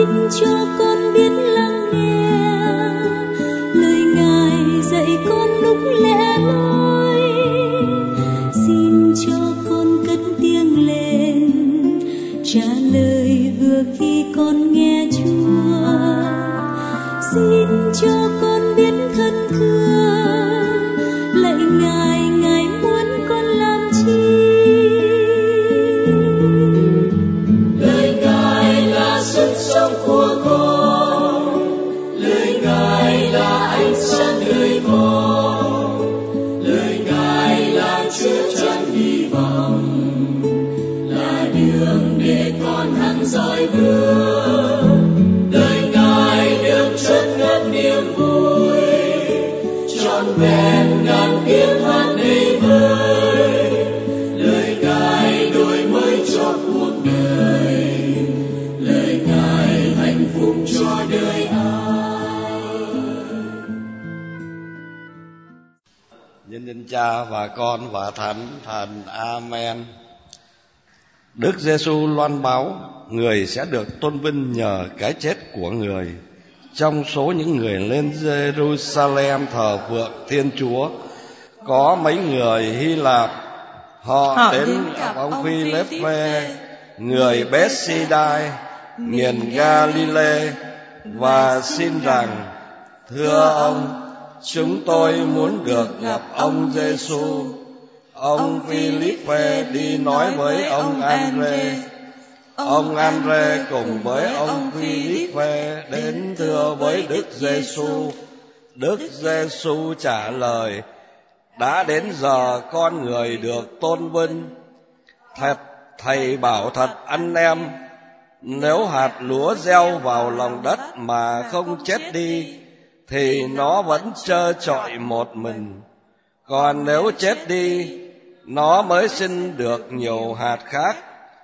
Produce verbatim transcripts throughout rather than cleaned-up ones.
xin cho con biết lắng nghe lời Ngài dạy con lúc lẻ loi. Xin cho con cất tiếng lên trả lời vừa khi con nghe Chúa. Xin cho con biết thân thương lạy Ngài, Ngài muốn con làm chi. Lời Ngài là sức sống của con, lời Ngài là ánh sáng đời con, lời Ngài là chứa chan hy vọng, là đường để con hăng dõi bước. Lời Ngài được chất ngất niềm vui, trọn vẹn ngàn tiếng hát đầy vơi. Lời Ngài đổi mới cho cuộc đời, lời Ngài hạnh phúc cho đời ai. Nhân danh Cha và Con và Thánh Thần. Amen. Đức Giêsu loan báo người sẽ được tôn vinh nhờ cái chết của người. Trong số những người lên Jerusalem thờ phượng Thiên Chúa, có mấy người Hy Lạp. Họ, Họ đến gặp ông Phi-lép-phê, người Bét-si-đai, miền Ga-li-lê, và xin rằng: thưa ông, chúng tôi muốn được gặp ông Giêsu. Ông Phi-lép-phê đi nói với ông An-rê. Ông An-rê cùng với ông Phi-lép-phê đến thưa với Đức Giêsu. Đức Giêsu trả lời: đã đến giờ con người được tôn vinh. Thật, thầy bảo thật anh em, nếu hạt lúa gieo vào lòng đất mà không chết đi, thì nó vẫn trơ trọi một mình. Còn nếu chết đi, nó mới sinh được nhiều hạt khác.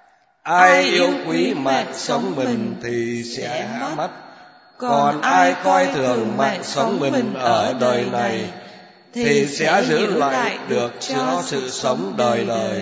Ai yêu quý mạng sống mình thì sẽ mất, còn ai coi thường mạng sống mình ở đời này thì sẽ giữ lại được cho sự sống đời đời.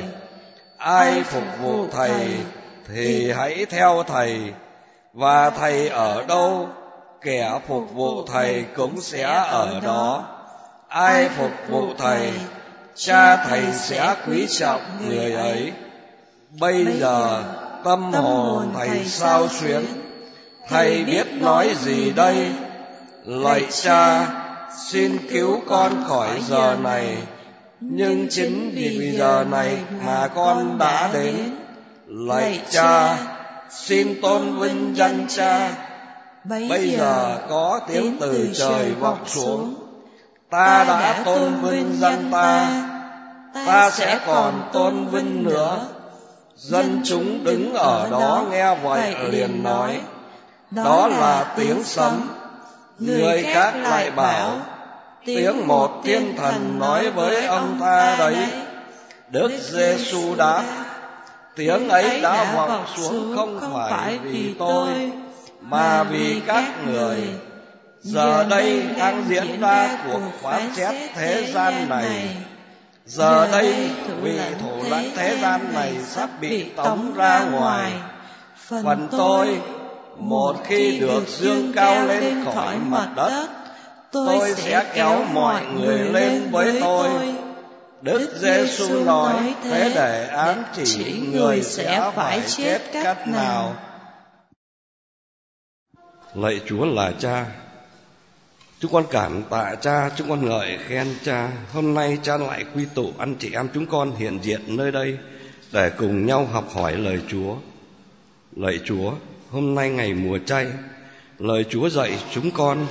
Ai phục vụ thầy thì hãy theo thầy, và thầy ở đâu, kẻ phục vụ thầy cũng sẽ ở đó. Ai phục vụ thầy, Cha thầy sẽ quý trọng người ấy. Bây giờ tâm hồn thầy xao xuyến, thầy biết nói gì đây? Lạy Cha, xin cứu con khỏi giờ này. Nhưng chính vì giờ này mà con đã đến. Lạy Cha, xin tôn vinh danh Cha. Bây giờ có tiếng từ trời vọng xuống. Ta đã tôn vinh danh ta, ta sẽ còn tôn vinh nữa. Dân chúng đứng ở đó nghe vậy liền nói: đó là tiếng sấm. Người khác lại bảo: tiếng một thiên thần nói với ông ta đấy. Đức Giêsu đáp: tiếng ấy đã vọng xuống không phải vì tôi, mà vì các người. Giờ đây đang diễn ra cuộc phán xét thế gian này. Giờ đây vị thủ lãnh thế gian này sắp bị tống ra ngoài. Phần tôi, một khi được dương cao lên khỏi mặt đất, tôi sẽ kéo mọi người lên với tôi. Đức Giêsu nói thế để ám chỉ người sẽ phải chết cách nào. Lạy Chúa là Cha, chúng con cảm tạ Cha, chúng con ngợi khen Cha. Hôm nay Cha lại quy tụ anh chị em chúng con hiện diện nơi đây để cùng nhau học hỏi lời Chúa. Lạy Chúa, hôm nay ngày mùa chay, lời Chúa dạy chúng con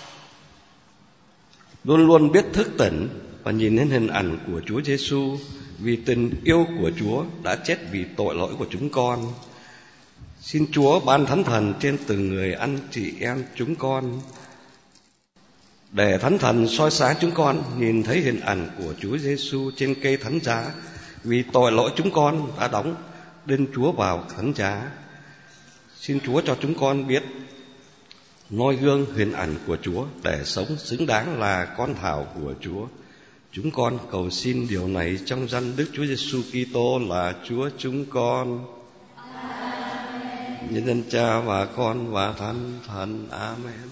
luôn luôn biết thức tỉnh và nhìn đến hình ảnh của Chúa Giêsu, vì tình yêu của Chúa đã chết vì tội lỗi của chúng con. Xin Chúa ban Thánh Thần trên từng người anh chị em chúng con, để Thánh Thần soi sáng chúng con nhìn thấy hình ảnh của Chúa Giêsu trên cây thánh giá, vì tội lỗi chúng con đã đóng đinh Chúa vào thánh giá. Xin Chúa cho chúng con biết noi gương hình ảnh của Chúa để sống xứng đáng là con thảo của Chúa. Chúng con cầu xin điều này trong danh Đức Chúa Giêsu Kitô là Chúa chúng con. Nhân danh Cha và Con và Thánh Thần. Amen.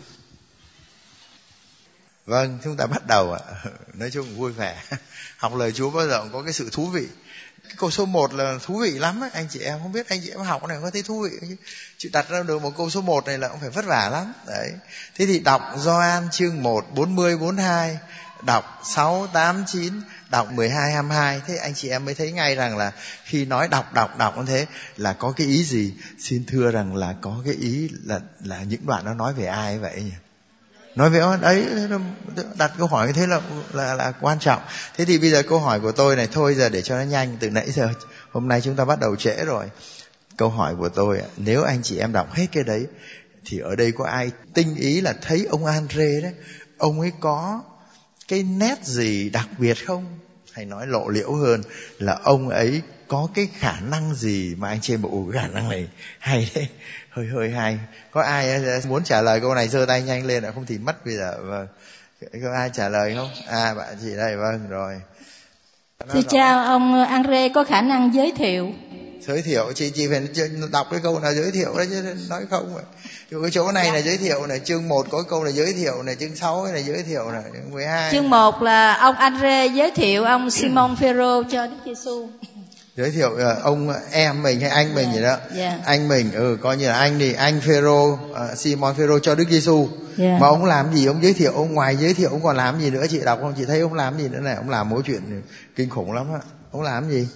Vâng, chúng ta bắt đầu ạ. Nói chung vui vẻ. Học lời Chúa bao giờ cũng có cái sự thú vị. Cái câu số một là thú vị lắm ấy. Anh chị em không biết anh chị em học này có thấy thú vị không? Chị đặt ra được một câu số một này là cũng phải vất vả lắm. Đấy. Thế thì đọc Gioan chương một, bốn mươi, bốn mươi hai, đọc sáu, tám, chín, đọc mười hai, hai mươi hai. Thế anh chị em mới thấy ngay rằng là khi nói đọc đọc đọc như thế là có cái ý gì. Xin thưa rằng là có cái ý là là những đoạn nó nói về ai vậy nhỉ? Nói về đấy, đặt câu hỏi như thế là, là là quan trọng. Thế thì bây giờ câu hỏi của tôi này, thôi giờ để cho nó nhanh, từ nãy giờ hôm nay chúng ta bắt đầu trễ rồi. Câu hỏi của tôi, nếu anh chị em đọc hết cái đấy thì ở đây có ai tinh ý là thấy ông Andre đấy, ông ấy có cái nét gì đặc biệt không? Hay nói lộ liễu hơn là ông ấy có cái khả năng gì mà anh chị em bảo khả năng này hay đấy, hơi hơi hay. Có ai muốn trả lời câu này giơ tay nhanh lên, không thì mất bây giờ. Vâng, có ai trả lời không? À, bạn chị đây. Vâng, rồi. Thưa cha, ông Andre có khả năng giới thiệu. Giới thiệu, chị chị phải đọc cái câu nào giới thiệu đấy chứ nói không vậy. Cái chỗ này là giới thiệu này, chương một có câu là giới thiệu này, chương sáu này giới thiệu này, chương mười hai. Chương một là ông Andre giới thiệu ông Simon Phêrô cho Đức Giêsu. Giới thiệu ông em mình hay anh mình gì đó. Yeah. Anh mình, ừ coi như là anh đi, anh Phêrô, uh, Simon Phêrô cho Đức Giêsu. Yeah. Mà ông làm gì? Ông giới thiệu, ông ngoài giới thiệu ông còn làm gì nữa? Chị đọc không? Chị thấy ông làm gì nữa này? Ông làm một chuyện kinh khủng lắm á. Ông làm gì?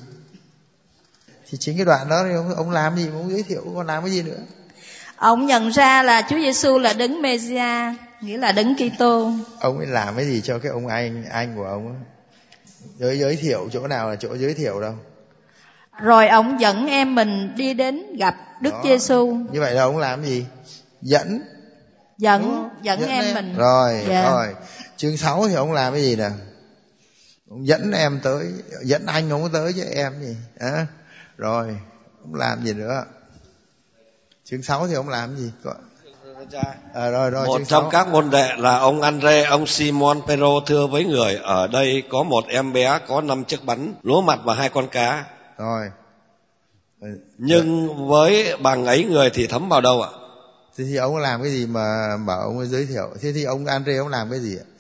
Thì chính cái đoạn đó thì ông, ông làm gì mà ông giới thiệu, ông còn làm cái gì nữa? Ông nhận ra là Chúa Giêsu là đấng Mê-si-a, nghĩa là đấng Kitô. Ông ấy làm cái gì cho cái ông anh anh của ông ấy? Giới giới thiệu chỗ nào là chỗ giới thiệu đâu? Rồi ông dẫn em mình đi đến gặp Đức Giêsu. Như vậy là ông làm gì? Dẫn dẫn ừ, dẫn, dẫn em, em mình. Rồi, dạ. Rồi. Chương sáu thì ông làm cái gì nè? Ông dẫn em tới, dẫn anh ông tới với em gì? À, rồi, ông làm gì nữa? Chương sáu thì ông làm gì? Có... À, rồi, rồi, một trong các môn đệ là ông Andre, ông Simon Phêrô thưa với người, ở đây có một em bé có năm chiếc bánh, lúa mạch và hai con cá. Rồi. Nhưng với bằng ấy người thì thấm vào đâu ạ? Thế thì ông làm cái gì mà bảo ông ấy giới thiệu? Thế thì ông Andre ông làm cái gì ạ?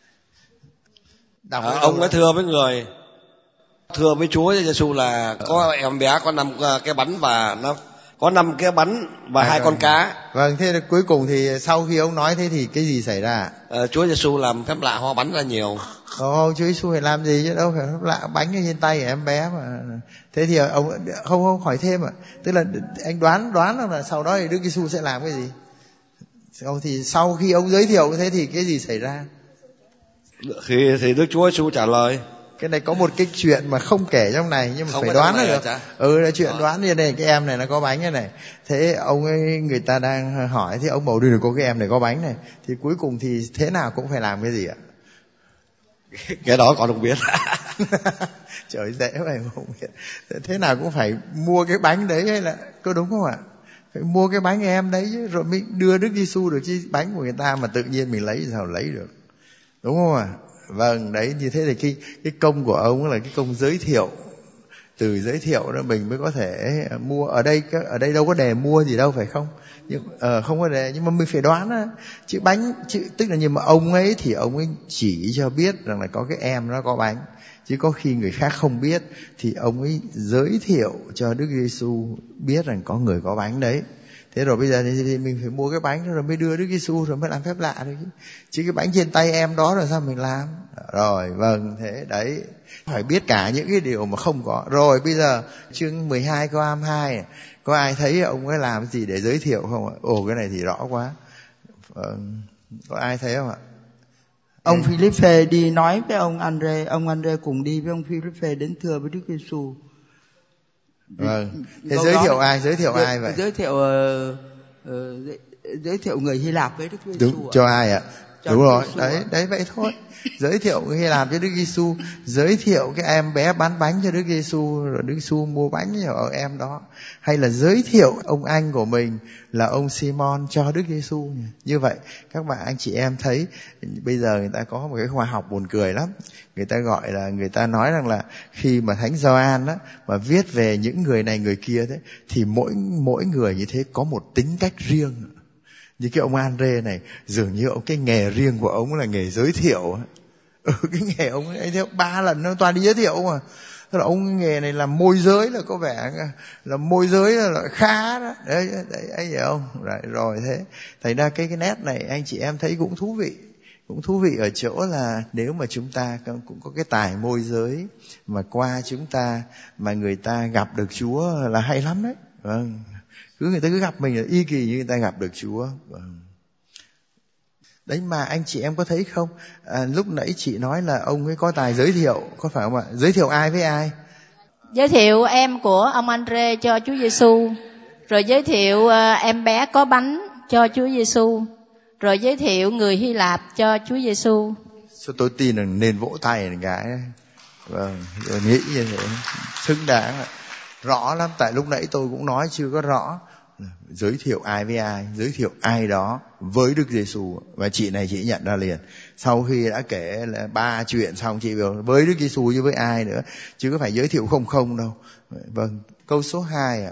À, ông ấy thưa với người, thưa với Chúa Giêsu là có em bé có năm cái bánh và nó có năm cái bánh và à, hai con cá. Vâng, thế là cuối cùng thì sau khi ông nói thế thì cái gì xảy ra? À, Chúa Giêsu làm phép lạ hoa bánh ra nhiều. Ồ, Chúa Giêsu phải làm gì chứ, đâu phải phép lạ, bánh ở trên tay của em bé mà. Thế thì ông không không hỏi thêm ạ. À. Tức là anh đoán đoán là sau đó thì Đức Giêsu sẽ làm cái gì? Sau thì sau khi ông giới thiệu thế thì cái gì xảy ra? Khi thì Đức Chúa Giêsu trả lời. Cái này có một cái chuyện mà không kể trong này nhưng mà không phải đoán được. Ừ, là chuyện đoán như này, cái em này nó có bánh như này. Thế ông ấy, người ta đang hỏi thì ông bảo đưa được có cái em này có bánh này. Thì cuối cùng thì thế nào cũng phải làm cái gì ạ? Cái đó còn không biết. Trời, dễ vậy mà không biết. Thế nào cũng phải mua cái bánh đấy hay là có đúng không ạ? Phải mua cái bánh em đấy chứ, rồi mình đưa Đức Giêsu được chứ bánh của người ta mà tự nhiên mình lấy sao lấy được. Đúng không ạ? Vâng, đấy, như thế thì cái, cái công của ông là cái công giới thiệu. Từ giới thiệu đó mình mới có thể mua. Ở đây ở đây đâu có đề mua gì đâu phải không? Nhưng, uh, không có đề, nhưng mà mình phải đoán á. Chứ bánh, chứ, tức là nhưng mà ông ấy thì ông ấy chỉ cho biết rằng là có cái em nó có bánh. Chứ có khi người khác không biết thì ông ấy giới thiệu cho Đức Giêsu biết rằng có người có bánh đấy. Thế rồi bây giờ thì mình phải mua cái bánh rồi mới đưa Đức Giêsu rồi mới làm phép lạ đấy chứ. Chứ cái bánh trên tay em đó rồi sao mình làm? Rồi, vâng, thế đấy. Phải biết cả những cái điều mà không có. Rồi bây giờ chương mười hai câu hai mươi hai, có ai thấy ông ấy làm gì để giới thiệu không ạ? Ồ, cái này thì rõ quá. Vâng, có ai thấy không ạ? Ông Philippe đi nói với ông Andre, ông Andre cùng đi với ông Philippe đến thưa với Đức Giêsu. Vâng. Thế giới thiệu ai? Giới thiệu giới, ai vậy? Giới thiệu uh, uh, giới, giới thiệu người Hy Lạp với Đức Giêsu. Đúng, cho ai ạ? Đúng rồi, đấy, đấy vậy thôi. Giới thiệu người Hy Lạp cho Đức Giêsu, giới thiệu cái em bé bán bánh cho Đức Giêsu, rồi Đức Giêsu mua bánh cho em đó. Hay là giới thiệu ông anh của mình là ông Simon cho Đức Giêsu. Như vậy các bạn anh chị em thấy bây giờ người ta có một cái khoa học buồn cười lắm. Người ta gọi là, người ta nói rằng là khi mà Thánh Gioan á mà viết về những người này người kia thế, thì mỗi mỗi người như thế có một tính cách riêng. Như cái ông Andre này, dường như cái nghề riêng của ông là nghề giới thiệu. Ừ, cái nghề ông ấy theo ba lần nó toàn đi giới thiệu mà. Tức là ông nghề này làm môi giới là có vẻ là môi giới là khá đó. Đấy, đấy anh hiểu không? Rồi, rồi thế. Thành ra cái cái nét này anh chị em thấy cũng thú vị. Cũng thú vị ở chỗ là nếu mà chúng ta cũng có cái tài môi giới mà qua chúng ta mà người ta gặp được Chúa là hay lắm đấy. Vâng. Cứ người ta cứ gặp mình là y kỳ như người ta gặp được Chúa. Vâng. Đấy mà anh chị em có thấy không, à, lúc nãy chị nói là ông ấy có tài giới thiệu, có phải không ạ? Giới thiệu ai với ai? Giới thiệu em của ông Andre cho Chúa Giêsu, rồi giới thiệu uh, em bé có bánh cho Chúa Giêsu, rồi giới thiệu người Hy Lạp cho Chúa Giêsu. Sao tôi tin là nên vỗ tay này cái. Vâng, tôi nghĩ như thế xứng đáng. Rõ lắm, tại lúc nãy tôi cũng nói chưa có rõ. Giới thiệu ai với ai, giới thiệu ai đó với Đức Giêsu. Và chị này chị nhận ra liền. Sau khi đã kể là ba chuyện xong, chị biểu với Đức Giêsu chứ với ai nữa, chứ có phải giới thiệu không không đâu. Vâng, câu số hai ạ.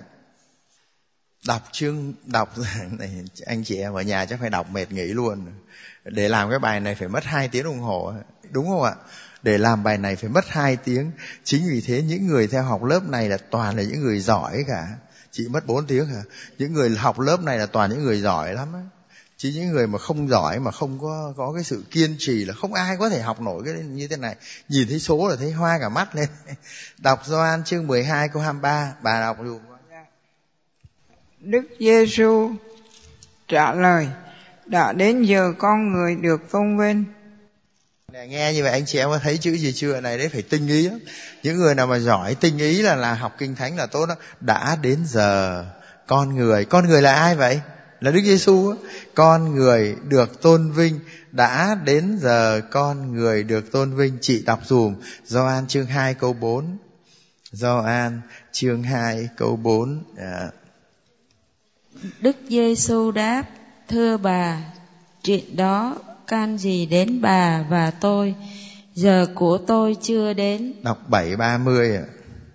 Đọc chương đọc này, anh chị em ở nhà chắc phải đọc mệt nghỉ luôn. Để làm cái bài này phải mất hai tiếng đồng hồ, đúng không ạ? Để làm bài này phải mất hai tiếng. Chính vì thế những người theo học lớp này là toàn là những người giỏi cả. Chị mất bốn tiếng hả? Những người học lớp này là toàn những người giỏi lắm ấy. Chứ những người mà không giỏi, mà không có có cái sự kiên trì là không ai có thể học nổi cái như thế này. Nhìn thấy số là thấy hoa cả mắt lên. Đọc Gioan chương mười hai câu hai mươi ba, bà đọc dùm. Đức Giêsu trả lời: đã đến giờ con người được tôn vinh. Nè, nghe như vậy anh chị em có thấy chữ gì chưa? Này đấy phải tinh ý lắm. Những người nào mà giỏi tinh ý là là học kinh thánh là tốt đó. Đã đến giờ con người, con người là ai vậy? Là Đức Giêsu. Con người được tôn vinh. Đã đến giờ con người được tôn vinh. Chị đọc dùm Gioan chương hai câu bốn. Gioan chương hai câu bốn. À. Đức Giêsu đáp: thưa bà, chuyện đó can gì đến bà và tôi? Giờ của tôi chưa đến. Đọc bảy ba mươi ạ.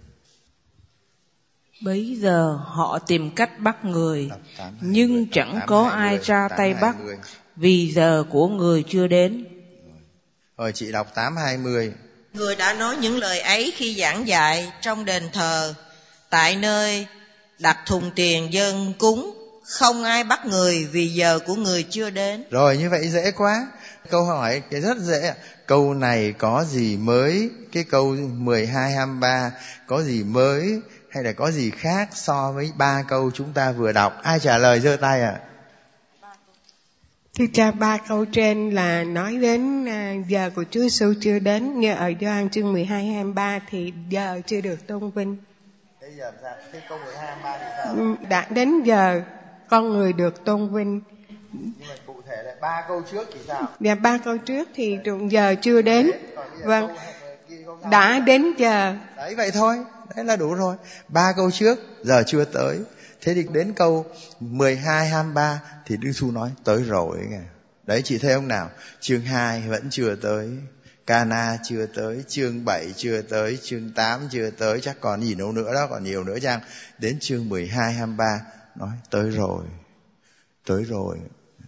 Bấy giờ họ tìm cách bắt người, nhưng chẳng có ai ra tay bắt, vì giờ của người chưa đến. Rồi chị đọc tám hai mươi. Người đã nói những lời ấy khi giảng dạy trong đền thờ, tại nơi đặt thùng tiền dâng cúng. Không ai bắt người vì giờ của người chưa đến. Rồi như vậy dễ quá. Câu hỏi cái rất dễ. Câu này có gì mới? Cái câu mười hai hai mươi ba có gì mới hay là có gì khác so với ba câu chúng ta vừa đọc? Ai trả lời giơ tay ạ? À? Thưa cha, ba câu trên là nói đến uh, giờ của Chúa Giêsu chưa đến. Như ở Gioan chương mười hai hai mươi ba thì giờ chưa được tôn vinh. Bây giờ sao? Cái câu mười hai hai mươi ba thì sao? Đã đến giờ con người được tôn vinh. Nhưng mà cụ thể là ba câu trước thì sao? Dạ, ba câu trước thì trùng giờ chưa đến. Vâng, đã đến giờ. Đấy vậy thôi, đấy là đủ rồi. Ba câu trước giờ chưa tới. Thế thì đến câu mười hai hai mươi ba thì Đức Giêsu nói tới rồi. Đấy, chị thấy không nào? Chương hai vẫn chưa tới, Cana chưa tới, chương bảy chưa tới, chương tám chưa tới, chắc còn gì đâu nữa đó, còn nhiều nữa chăng? Đến chương mười hai hai mươi ba nói tới rồi, tới rồi.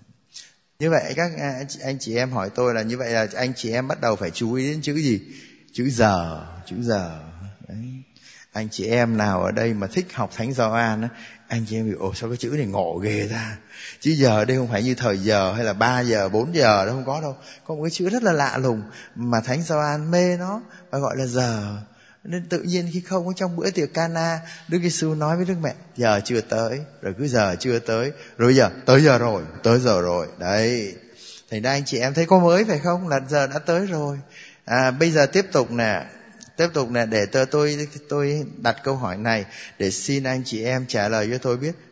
Như vậy các anh chị em hỏi tôi là như vậy là anh chị em bắt đầu phải chú ý đến chữ gì? Chữ giờ, chữ giờ. Đấy. Anh chị em nào ở đây mà thích học Thánh Gioan á, anh chị em bị ồ sao cái chữ này ngộ ghê ta. Chứ giờ đây không phải như thời giờ hay là ba giờ, bốn giờ đâu, không có đâu. Có một cái chữ rất là lạ lùng mà Thánh Gioan mê nó và gọi là giờ. Nên tự nhiên khi không có trong bữa tiệc Cana, Đức Giêsu nói với Đức Mẹ giờ chưa tới, rồi cứ giờ chưa tới, rồi giờ tới giờ rồi, tới giờ rồi. Đấy. Thành ra anh chị em thấy có mới phải không? Là giờ đã tới rồi. À, bây giờ tiếp tục nè. Tiếp tục nè, để tôi, tôi tôi đặt câu hỏi này để xin anh chị em trả lời cho tôi biết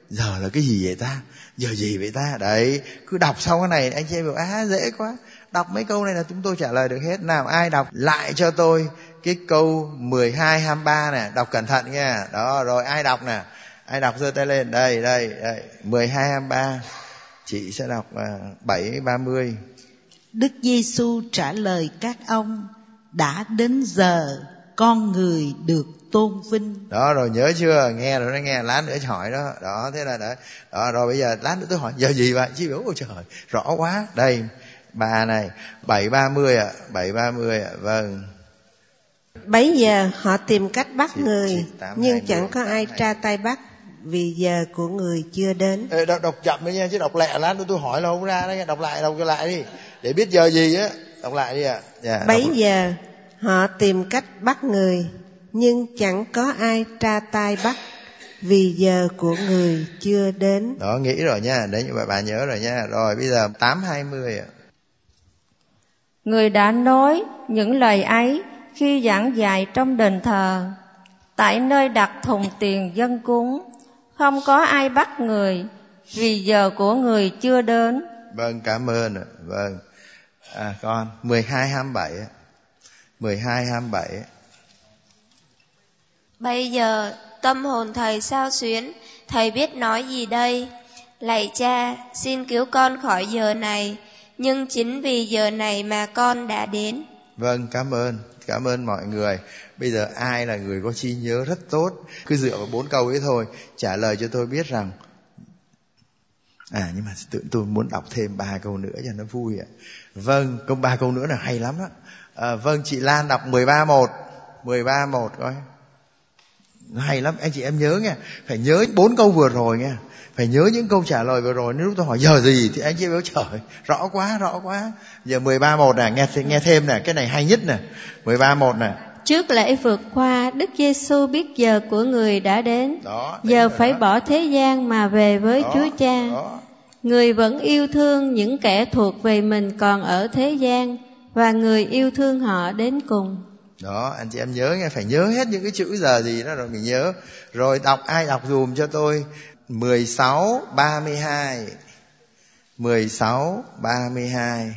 giờ là cái gì vậy ta, giờ gì vậy ta. Đấy, cứ đọc xong cái này anh chị em bảo á dễ quá, đọc mấy câu này là chúng tôi trả lời được hết. Nào ai đọc lại cho tôi cái câu mười hai hai mươi ba nè, đọc cẩn thận nha. Đó, rồi ai đọc nè, ai đọc giơ tay lên. Đây đây đây, mười hai hai mươi ba. Chị sẽ đọc uh, bảy ba mươi. Đức Giêsu trả lời các ông: đã đến giờ con người được tôn vinh. Đó, rồi nhớ chưa? Nghe rồi đó, nghe lát nữa hỏi đó. Đó, thế là đấy. Đó, rồi bây giờ lát nữa tôi hỏi giờ gì vậy? Chị biểu ôi trời, rõ quá. Đây, bà này, bảy ba mươi ạ, bảy ba mươi ạ. Vâng. Bấy giờ họ tìm cách bắt Chị, người, chị tám, nhưng hai mươi, chẳng có ai tra tay bắt, vì giờ của người chưa đến. Ê, đọc, đọc chậm đấy nha, chứ đọc lẹ lát nữa tôi hỏi là không ra đấy. Đọc lại, đọc lại đi, để biết giờ gì á. Đọc lại đi ạ. Dạ, Bấy đọc... giờ họ tìm cách bắt người, nhưng chẳng có ai tra tay bắt, vì giờ của người chưa đến. Đó, nghĩ rồi nha, đấy như vậy bà nhớ rồi nha. Rồi bây giờ tám hai mươi ạ. Người đã nói những lời ấy khi giảng dạy trong đền thờ, tại nơi đặt thùng tiền dân cúng. Không có ai bắt người, vì giờ của người chưa đến. Vâng, cảm ơn ạ. Vâng. À con, mười hai hai mươi bảy ạ. mười hai hai mươi bảy. Bây giờ tâm hồn thầy xao xuyến, thầy biết nói gì đây? Lạy cha, xin cứu con khỏi giờ này, nhưng chính vì giờ này mà con đã đến. Vâng, cảm ơn, cảm ơn mọi người. Bây giờ ai là người có trí nhớ rất tốt, cứ dựa vào bốn câu ấy thôi, trả lời cho tôi biết rằng. À nhưng mà tự tôi muốn đọc thêm ba câu nữa cho nó vui ạ. Vâng, câu ba câu nữa là hay lắm đó. À, vâng, chị Lan đọc mười ba một. mười ba một coi. Hay lắm, anh chị em nhớ nha. Phải nhớ bốn câu vừa rồi nha. Phải nhớ những câu trả lời vừa rồi. Nếu tôi hỏi giờ gì thì anh chị em trời, rõ quá, rõ quá. Giờ mười ba một nè, nghe, nghe thêm nè, cái này hay nhất nè. mười ba một nè. Trước lễ vượt qua, Đức Giêsu biết giờ của người đã đến. Đó, giờ phải đó. Bỏ thế gian mà về với đó, Chúa Cha. Đó. Người vẫn yêu thương những kẻ thuộc về mình còn ở thế gian, và người yêu thương họ đến cùng. Đó, anh chị em nhớ nghe, phải nhớ hết những cái chữ giờ gì đó rồi mình nhớ. Rồi đọc, ai đọc dùm cho tôi mười sáu ba mươi hai. mười sáu ba mươi hai.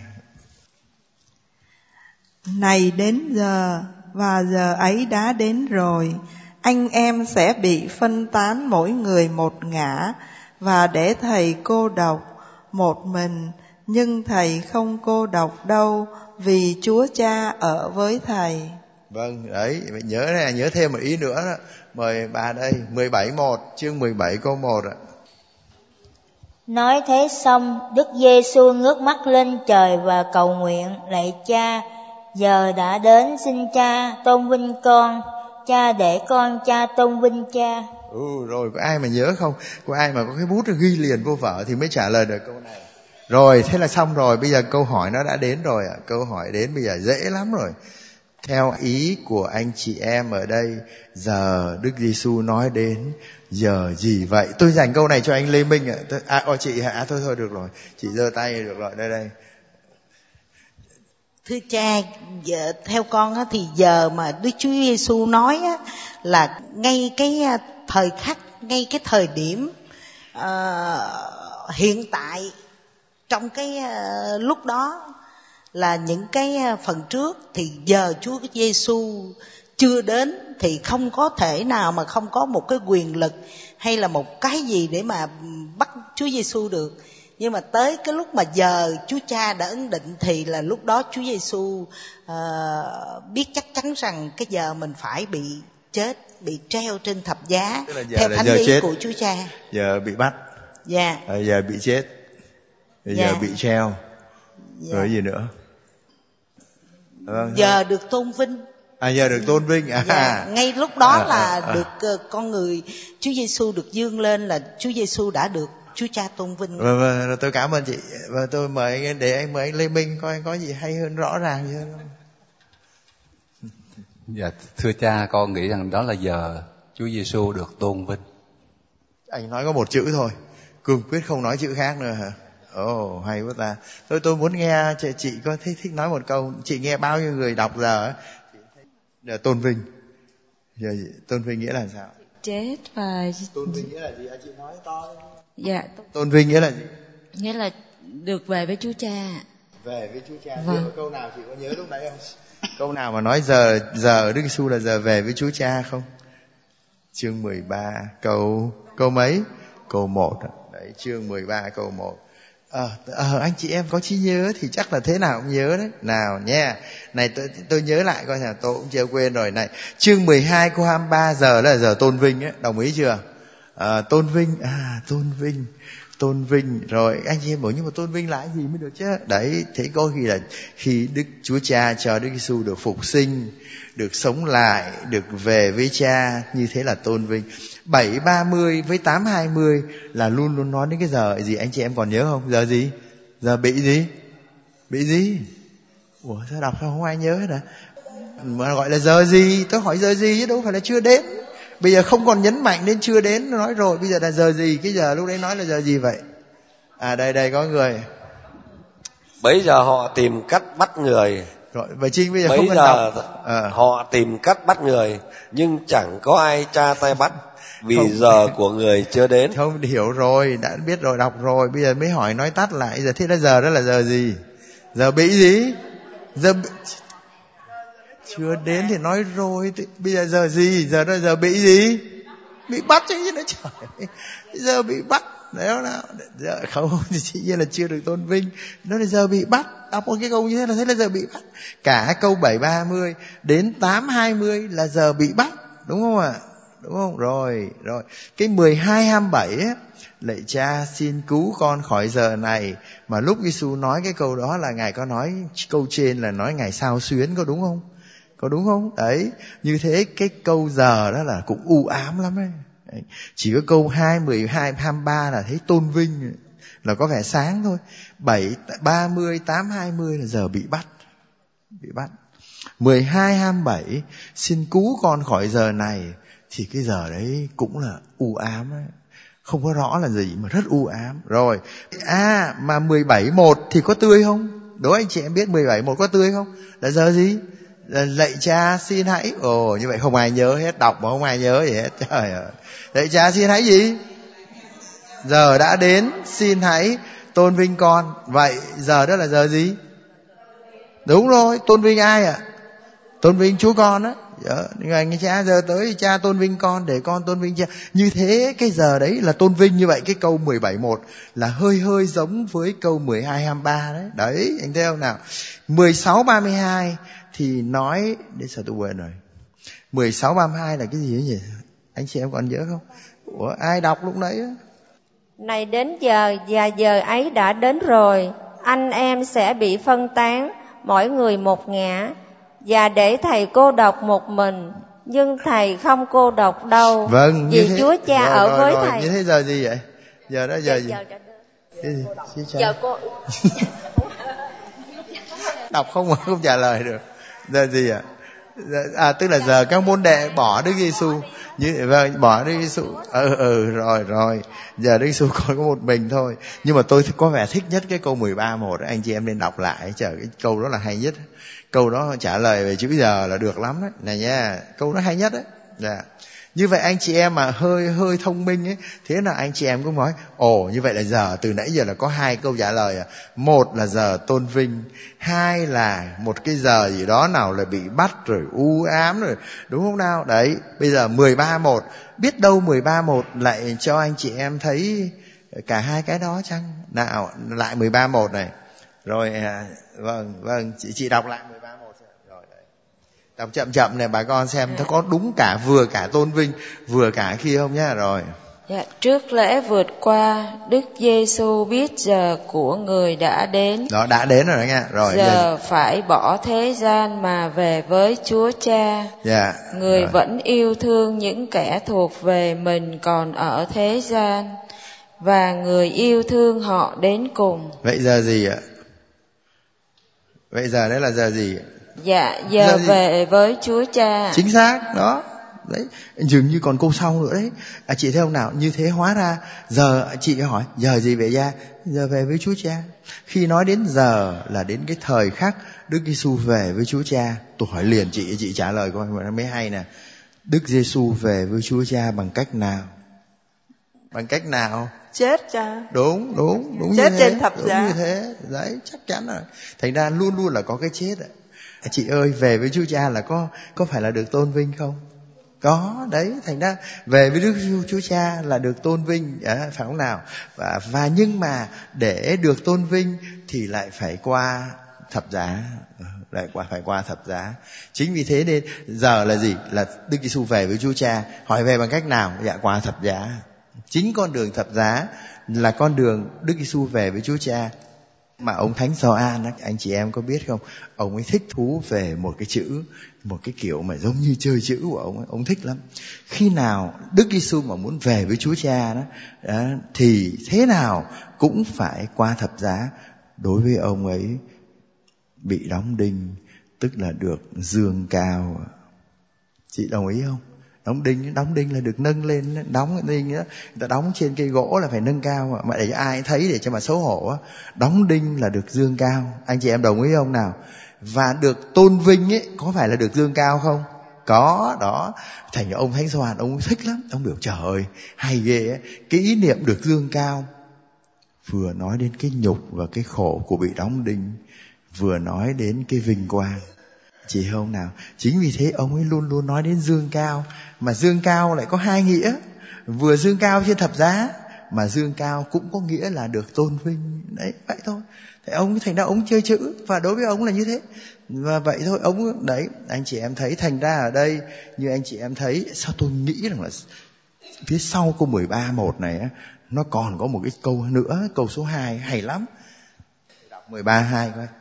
Này đến giờ, và giờ ấy đã đến rồi, anh em sẽ bị phân tán mỗi người một ngã, và để thầy cô độc một mình. Nhưng thầy không cô độc đâu, vì Chúa Cha ở với thầy. Vâng, đấy, mình nhớ này, nhớ thêm một ý nữa đó. Mời bà đây, mười bảy một, chương mười bảy câu một ạ. Nói thế xong, Đức Giêsu ngước mắt lên trời và cầu nguyện: lạy Cha, giờ đã đến, xin Cha tôn vinh con. Cha để con, Cha tôn vinh Cha. Ừ, rồi có ai mà nhớ không? Có ai mà có cái bút ghi liền vô vở thì mới trả lời được câu này. Rồi, thế là xong rồi. Bây giờ câu hỏi nó đã đến rồi ạ. Câu hỏi đến bây giờ dễ lắm rồi. Theo ý của anh chị em ở đây, giờ Đức Giêsu nói đến giờ gì vậy? Tôi dành câu này cho anh Lê Minh ạ. À, à chị hả? À, thôi thôi được rồi. Chị giơ tay được rồi. Đây đây. Thưa cha, giờ, theo con á, thì giờ mà Đức Chúa Giêsu nói á, là ngay cái thời khắc, ngay cái thời điểm uh, hiện tại, trong cái uh, lúc đó là những cái phần trước thì giờ Chúa Giêsu chưa đến, thì không có thể nào mà không có một cái quyền lực hay là một cái gì để mà bắt Chúa Giêsu được. Nhưng mà tới cái lúc mà giờ Chúa Cha đã ấn định thì là lúc đó Chúa Giêsu uh, biết chắc chắn rằng cái giờ mình phải bị chết, bị treo trên thập giá theo thánh ý chết của Chúa Cha. Giờ bị bắt. Dạ. À, giờ bị chết. Bây dạ. giờ bị treo. Dạ. Rồi gì nữa? Vâng, giờ được tôn vinh. À giờ được tôn vinh à. Dạ, ngay lúc đó à, là à, được uh, con người Chúa Giêsu được dương lên, là Chúa Giêsu đã được Chúa Cha tôn vinh. Vâng vâng, tôi cảm ơn chị. Và tôi mời anh, để anh mời anh Lê Minh coi anh có gì hay hơn, rõ ràng hơn không? Dạ thưa cha, con nghĩ rằng đó là giờ Chúa Giêsu được tôn vinh. Anh nói có một chữ thôi, cương quyết không nói chữ khác nữa hả? Ồ oh, hay quá ta. Tôi tôi muốn nghe chị, chị có thích thích nói một câu. Chị nghe bao nhiêu người đọc giờ ấy, tôn vinh. Giờ tôn vinh nghĩa là sao? chết và tôn vinh nghĩa là gì? Anh chị nói to. Dạ. Tôn vinh nghĩa là gì? Nghĩa là được về với Chúa Cha. Về với Chúa Cha. Vâng. Có câu nào chị có nhớ lúc nãy không? Câu nào mà nói giờ giờ Đức Giêsu là giờ về với Chúa Cha không? Chương mười ba câu câu mấy? Câu một. Đấy, chương mười ba câu một. Ờ, à, anh chị em có trí nhớ thì chắc là thế nào cũng nhớ đấy. Nào nha. Này tôi, tôi nhớ lại coi nào, tôi cũng chưa quên rồi này. Chương mười hai câu hai mươi ba, giờ là giờ tôn vinh ấy, đồng ý chưa? À, tôn vinh, à tôn vinh, tôn vinh. Rồi anh chị em bảo nhưng mà tôn vinh là cái gì mới được chứ? Đấy, thế có khi là khi Đức Chúa Cha cho Đức Giêsu được phục sinh, được sống lại, được về với Cha, như thế là tôn vinh. Bảy ba mươi với tám hai mươi là luôn luôn nói đến cái giờ gì, anh chị em còn nhớ không? Giờ gì? Giờ bị gì? Bị gì? Ủa sao đọc sao không ai nhớ hết à? Mà gọi là giờ gì? Tôi hỏi giờ gì chứ đâu phải là chưa đến. Bây giờ không còn nhấn mạnh đến chưa đến, nói rồi, bây giờ là giờ gì? Cái giờ lúc đấy nói là giờ gì vậy? À đây đây có người. Bấy giờ họ tìm cách bắt người. Rồi, và Trinh bây giờ Bấy không cần giờ đọc. À. Họ tìm cách bắt người, nhưng chẳng có ai tra tay bắt, vì không. Giờ của người chưa đến. Không hiểu rồi, đã biết rồi, đọc rồi, bây giờ mới hỏi nói tắt lại. Giờ thế là giờ đó là giờ gì? Giờ bị gì? Giờ bị... chưa đến thì nói rồi. Bây giờ giờ gì? Giờ đó giờ bị gì? Bị bắt chứ nó trời. Giờ bị bắt. Đấy nào. Giờ không thì chỉ nhiên là chưa được tôn vinh. Nó là giờ bị bắt. Đọc một cái câu như thế là thế là giờ bị bắt. Cả câu bảy ba mươi đến tám hai mươi là giờ bị bắt, đúng không ạ? Đúng không? Rồi, rồi. Cái mười hai hai mươi bảy á, lạy Cha xin cứu con khỏi giờ này. Mà lúc Giêsu nói cái câu đó là Ngài có nói câu trên là nói Ngài sao xuyến, có đúng không? Có đúng không? Đấy, như thế cái câu giờ đó là cũng u ám lắm ấy. Đấy. Chỉ có câu hai, mười hai, hai mươi ba là thấy tôn vinh, là có vẻ sáng thôi. Bảy, ba mươi, tám, hai mươi là giờ bị bắt. Bị bắt. Mười hai, hai mươi bảy xin cứu con khỏi giờ này. Thì cái giờ đấy cũng là u ám ấy. Không có rõ là gì mà rất u ám. Rồi, à mà mười bảy, một thì có tươi không? Đố anh chị em biết mười bảy, một có tươi không? Là giờ gì? Là lạy Cha xin hãy. Ồ, như vậy không ai nhớ hết, đọc mà không ai nhớ gì hết. Trời ơi. Lạy Cha xin hãy gì? Giờ đã đến, xin hãy tôn vinh con. Vậy giờ đó là giờ gì? Đúng rồi, tôn vinh ai ạ? À? Tôn vinh Chúa con á. Ngày Cha giờ tới thì Cha tôn vinh con để con tôn vinh Cha. Như thế cái giờ đấy là tôn vinh. Như vậy cái câu mười bảy một là hơi hơi giống với câu mười hai hai mươi ba đấy. Đấy, anh thấy không nào? mười sáu ba mươi hai thì nói, để sao tôi quên rồi. mười sáu ba mươi hai là cái gì ấy nhỉ? Anh chị em còn nhớ không? Ủa, ai đọc lúc nãy á? Này đến giờ và giờ ấy đã đến rồi, anh em sẽ bị phân tán, mỗi người một ngả, và để thầy cô độc một mình. Nhưng thầy không cô độc đâu. Vâng, vì thế, Chúa Cha rồi, ở rồi, với rồi, thầy. Như thế giờ gì vậy? Giờ đó giờ gì? Giờ, cái gì? giờ cô đọc không không trả lời được. Giờ gì ạ? À? À tức là giờ các môn đệ bỏ Đức Giêsu. Như vâng, bỏ Đức Giêsu. Ừ ừ rồi rồi. Giờ Đức Giêsu còn có một mình thôi. Nhưng mà tôi có vẻ thích nhất cái câu mười ba một, anh chị em nên đọc lại. Trời, cái câu đó là hay nhất. Câu đó trả lời về chữ giờ là được lắm đấy. Này nha, câu đó hay nhất đấy. Dạ. Như vậy anh chị em mà hơi hơi thông minh ấy, thế là anh chị em cũng nói, ồ như vậy là giờ từ nãy giờ là có hai câu trả lời à. Một là giờ tôn vinh, hai là một cái giờ gì đó nào là bị bắt rồi, u ám rồi, đúng không nào? Đấy, bây giờ mười ba một, biết đâu mười ba một lại cho anh chị em thấy cả hai cái đó chăng? Nào, lại mười ba một này. Rồi, à, vâng, vâng, chị, chị đọc lại mười ba một. Rồi, đấy. Đọc chậm chậm này bà con xem nó có đúng cả vừa cả tôn vinh, vừa cả kia không nhá. Rồi. Dạ, trước lễ vượt qua, Đức Giêsu biết giờ của người đã đến. Đó, đã đến rồi đó nha. Rồi, giờ, giờ phải bỏ thế gian mà về với Chúa Cha. Dạ. Người rồi. vẫn yêu thương những kẻ thuộc về mình còn ở thế gian, và người yêu thương họ đến cùng. Vậy giờ gì ạ? Vậy giờ đấy là giờ gì? Dạ, giờ, giờ về với Chúa Cha. Chính xác, đó. Đấy, dường như còn câu sau nữa đấy. À, chị thấy không nào? Như thế hóa ra giờ chị hỏi giờ gì về Cha? Giờ về với Chúa Cha. Khi nói đến giờ là đến cái thời khắc Đức Giêsu về với Chúa Cha. Tôi hỏi liền chị, chị trả lời coi mới hay nè. Đức Giêsu về với Chúa Cha bằng cách nào? Bằng cách nào? Chết cha. Đúng, đúng, đúng chết như thế. Trên thập đúng giá. như thế. Đấy, chắc chắn rồi. Thành ra luôn luôn là có cái chết ạ. Chị ơi, về với Chúa Cha là có có phải là được tôn vinh không? Có, đấy, thành ra về với Đức Chúa Cha là được tôn vinh, à, phải không nào? Và, và nhưng mà để được tôn vinh thì lại phải qua thập giá, lại qua phải qua thập giá. Chính vì thế nên giờ là gì? Là Đức Giêsu về với Chúa Cha. Hỏi về bằng cách nào? Dạ qua thập giá. Chính con đường thập giá là con đường Đức Giêsu về với Chúa Cha. Mà ông Thánh Gioan, anh chị em có biết không? Ông ấy thích thú về một cái chữ, một cái kiểu mà giống như chơi chữ của ông ấy. Ông thích lắm. Khi nào Đức Giêsu mà muốn về với Chúa Cha đó, đó thì thế nào cũng phải qua thập giá. Đối với ông ấy, bị đóng đinh tức là được dương cao. Chị đồng ý không? Đóng đinh, đóng đinh là được nâng lên, đóng đinh đó, người ta đóng trên cây gỗ là phải nâng cao mà để cho ai thấy, để cho mà xấu hổ. Đóng đinh là được dương cao. Anh chị em đồng ý không nào? Và được tôn vinh ấy, có phải là được dương cao không? Có, đó. Thành ra ông Thánh Gioan ông thích lắm. Ông biểu trời ơi, hay ghê ấy. Cái ý niệm được dương cao vừa nói đến cái nhục và cái khổ của bị đóng đinh, vừa nói đến cái vinh quang. Chị không nào? Chính vì thế ông ấy luôn luôn nói đến dương cao. Mà dương cao lại có hai nghĩa. Vừa dương cao trên thập giá, mà dương cao cũng có nghĩa là được tôn vinh. Đấy, vậy thôi. Thế ông thành ra ông chơi chữ, và đối với ông là như thế. Và vậy thôi, ông đấy, anh chị em thấy, thành ra ở đây như anh chị em thấy, sao tôi nghĩ rằng là phía sau câu mười ba một này á, nó còn có một cái câu nữa, câu số hai hay lắm. Đọc mười ba hai coi.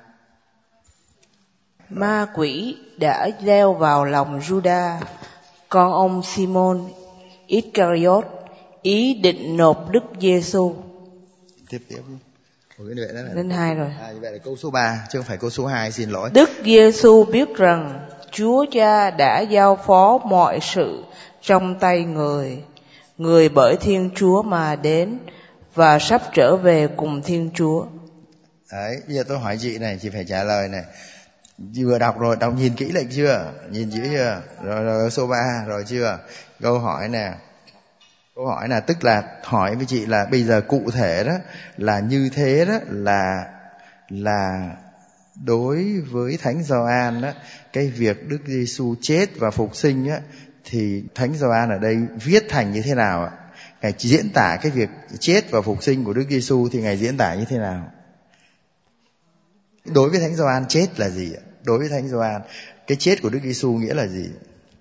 Ma quỷ đã gieo vào lòng Juda, con ông Simon Iscariot, ý định nộp Đức Giêsu. Tiếp tiếp. Đến hai rồi. À, như vậy là câu số ba, chứ không phải câu số hai, xin lỗi. Đức Giêsu biết rằng Chúa Cha đã giao phó mọi sự trong tay người. Người bởi Thiên Chúa mà đến và sắp trở về cùng Thiên Chúa. Đấy, bây giờ tôi hỏi chị này, chị phải trả lời này. Vừa đọc rồi, đọc nhìn kỹ lại chưa? Nhìn kỹ chưa? Rồi, rồi số ba rồi chưa? Câu hỏi nè. Câu hỏi là tức là hỏi với chị là bây giờ cụ thể đó là như thế đó, là là đối với Thánh Gioan đó, cái việc Đức Giêsu chết và phục sinh á, thì Thánh Gioan ở đây viết thành như thế nào ạ? Ngài diễn tả cái việc chết và phục sinh của Đức Giêsu thì Ngài diễn tả như thế nào? Đối với Thánh Gioan chết là gì ạ? Đối với Thánh Gioan, cái chết của Đức Giêsu nghĩa là gì?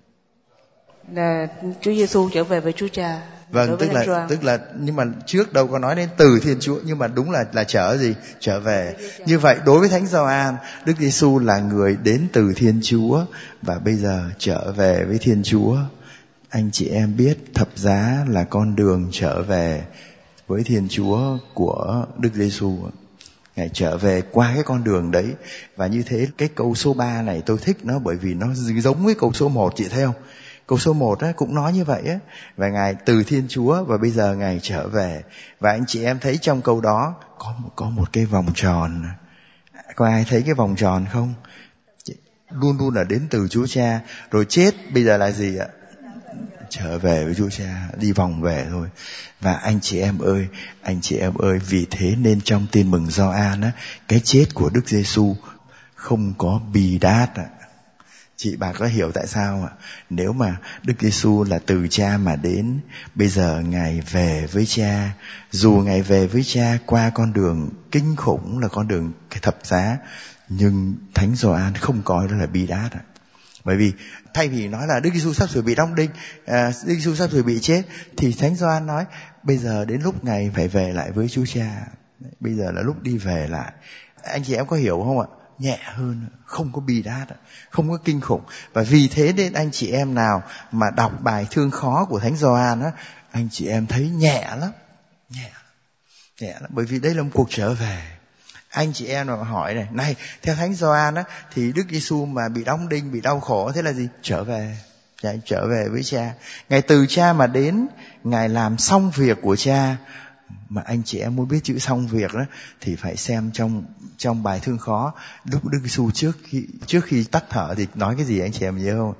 Là Chúa Giêsu trở về với Chúa Cha. Vâng, tức là Gioan. tức là nhưng mà trước đâu có nói đến từ Thiên Chúa, nhưng mà đúng là là trở gì? Trở về. Như vậy đối với Thánh Gioan, Đức Giêsu là người đến từ Thiên Chúa và bây giờ trở về với Thiên Chúa. Anh chị em biết thập giá là con đường trở về với Thiên Chúa của Đức Giêsu. Ngài trở về qua cái con đường đấy. Và như thế cái câu số ba này tôi thích nó bởi vì nó giống với câu số một, chị thấy không? Câu số một á, cũng nói như vậy á. Và Ngài từ Thiên Chúa và bây giờ Ngài trở về. Và anh chị em thấy trong câu đó có một, có một cái vòng tròn. Có ai thấy cái vòng tròn không? Luôn luôn là đến từ Chúa Cha. Rồi chết bây giờ là gì ạ? Trở về với Chúa Cha, đi vòng về thôi. Và anh chị em ơi, anh chị em ơi, vì thế nên trong Tin mừng Gioan á, cái chết của Đức Giêsu không có bi đát ạ. Chị bà có hiểu tại sao ạ? Nếu mà Đức Giêsu là từ Cha mà đến, bây giờ Ngài về với Cha, dù Ngài về với Cha qua con đường kinh khủng là con đường cái thập giá, nhưng Thánh Gioan không coi đó là bi đát ạ. Bởi vì thay vì nói là Đức Giêsu sắp sửa bị đóng đinh, à, Đức Giêsu sắp sửa bị chết, thì Thánh Gioan nói bây giờ đến lúc Ngài phải về lại với Chúa Cha. Bây giờ là lúc đi về lại. Anh chị em có hiểu không ạ? Nhẹ hơn, không có bi đát, không có kinh khủng. Và vì thế nên anh chị em nào mà đọc bài thương khó của Thánh Gioan á, anh chị em thấy nhẹ lắm, nhẹ, nhẹ lắm. Bởi vì đây là một cuộc trở về. Anh chị em nào hỏi này, này theo Thánh Gioan á, thì Đức Giêsu mà bị đóng đinh, bị đau khổ, thế là gì? Trở về, Ngài trở về với Cha. Ngài từ Cha mà đến, Ngài làm xong việc của Cha. Mà anh chị em muốn biết chữ xong việc đó thì phải xem trong trong bài thương khó, lúc Đức Giêsu trước khi trước khi tắt thở thì nói cái gì anh chị em nhớ không?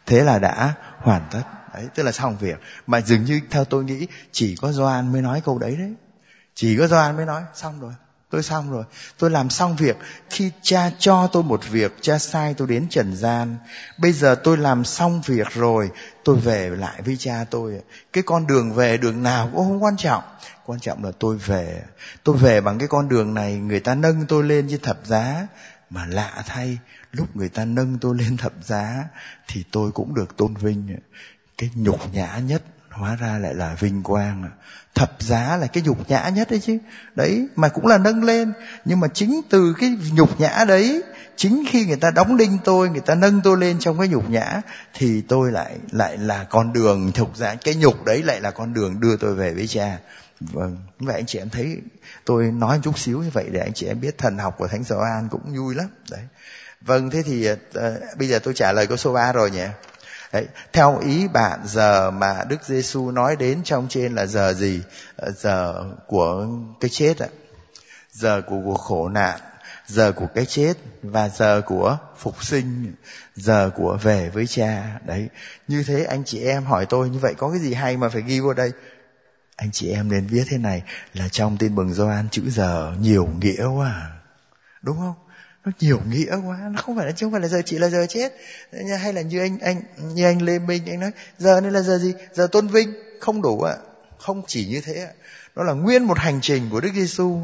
thế là đã hoàn tất. Đấy, tức là xong việc. Mà dường như theo tôi nghĩ chỉ có Gioan mới nói câu đấy đấy. Chỉ có Gioan mới nói xong rồi. Tôi xong rồi. Tôi làm xong việc. Khi cha cho tôi một việc, cha sai tôi đến trần gian. Bây giờ tôi làm xong việc rồi, tôi về lại với cha tôi. Cái con đường về đường nào cũng không quan trọng. Quan trọng là tôi về. Tôi về bằng cái con đường này, người ta nâng tôi lên trên thập giá. Mà lạ thay, lúc người ta nâng tôi lên thập giá thì tôi cũng được tôn vinh. Cái nhục nhã nhất hóa ra lại là vinh quang. Thập giá là cái nhục nhã nhất đấy chứ. Đấy, mà cũng là nâng lên. Nhưng mà chính từ cái nhục nhã đấy, chính khi người ta đóng đinh tôi, người ta nâng tôi lên trong cái nhục nhã, thì tôi lại lại là con đường thục giá. Cái nhục đấy lại là con đường đưa tôi về với cha. Vâng, vậy anh chị em thấy tôi nói một chút xíu như vậy để anh chị em biết thần học của Thánh Gioan cũng vui lắm. Đấy. Vâng, thế thì uh, bây giờ tôi trả lời câu số ba rồi nhỉ. Đấy, theo ý bạn, giờ mà Đức Giêsu nói đến trong trên là giờ gì? Giờ của cái chết ạ, giờ của cuộc khổ nạn, giờ của cái chết và giờ của phục sinh, giờ của về với cha. Đấy, như thế anh chị em hỏi tôi như vậy có cái gì hay mà phải ghi vào đây? Anh chị em nên viết thế này là trong Tin Mừng Gioan chữ giờ nhiều nghĩa quá, đúng không? Nó nhiều nghĩa quá, nó không phải là chứ không phải là giờ chỉ là giờ chết, hay là như anh anh như anh Lê Minh anh nói giờ này là giờ gì? Giờ tôn vinh, không đủ ạ, không chỉ như thế ạ. Nó là nguyên một hành trình của Đức Giêsu,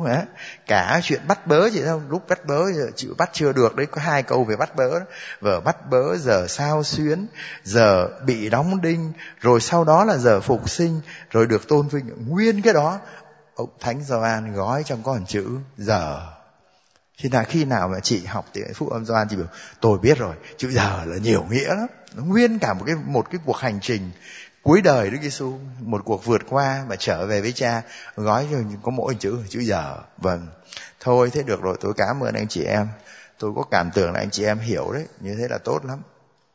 cả chuyện bắt bớ chị không? Lúc bắt bớ giờ chịu bắt chưa được đấy, có hai câu về bắt bớ đó. Vừa bắt bớ, giờ sao xuyến, giờ bị đóng đinh, rồi sau đó là giờ phục sinh, rồi được tôn vinh. Nguyên cái đó ông Thánh Gioan gói trong con chữ giờ. Khi nào khi nào mà chị học tiếng Phúc Âm Gioan chị bảo tôi biết rồi, chữ giờ là nhiều nghĩa lắm. Nó nguyên cả một cái một cái cuộc hành trình cuối đời Đức Giêsu, một cuộc vượt qua mà trở về với cha, gói cho có mỗi chữ chữ giờ. Vâng, thôi thế được rồi, tôi cảm ơn anh chị em. Tôi có cảm tưởng là anh chị em hiểu đấy, như thế là tốt lắm.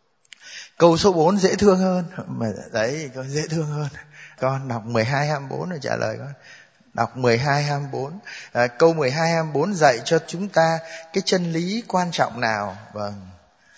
Câu số bốn dễ thương hơn mà đấy, câu dễ thương hơn. Con đọc mười hai hai mươi bốn rồi trả lời con. Đọc mười hai hai mươi bốn. À, câu mười hai hai mươi bốn dạy cho chúng ta cái chân lý quan trọng nào? Vâng.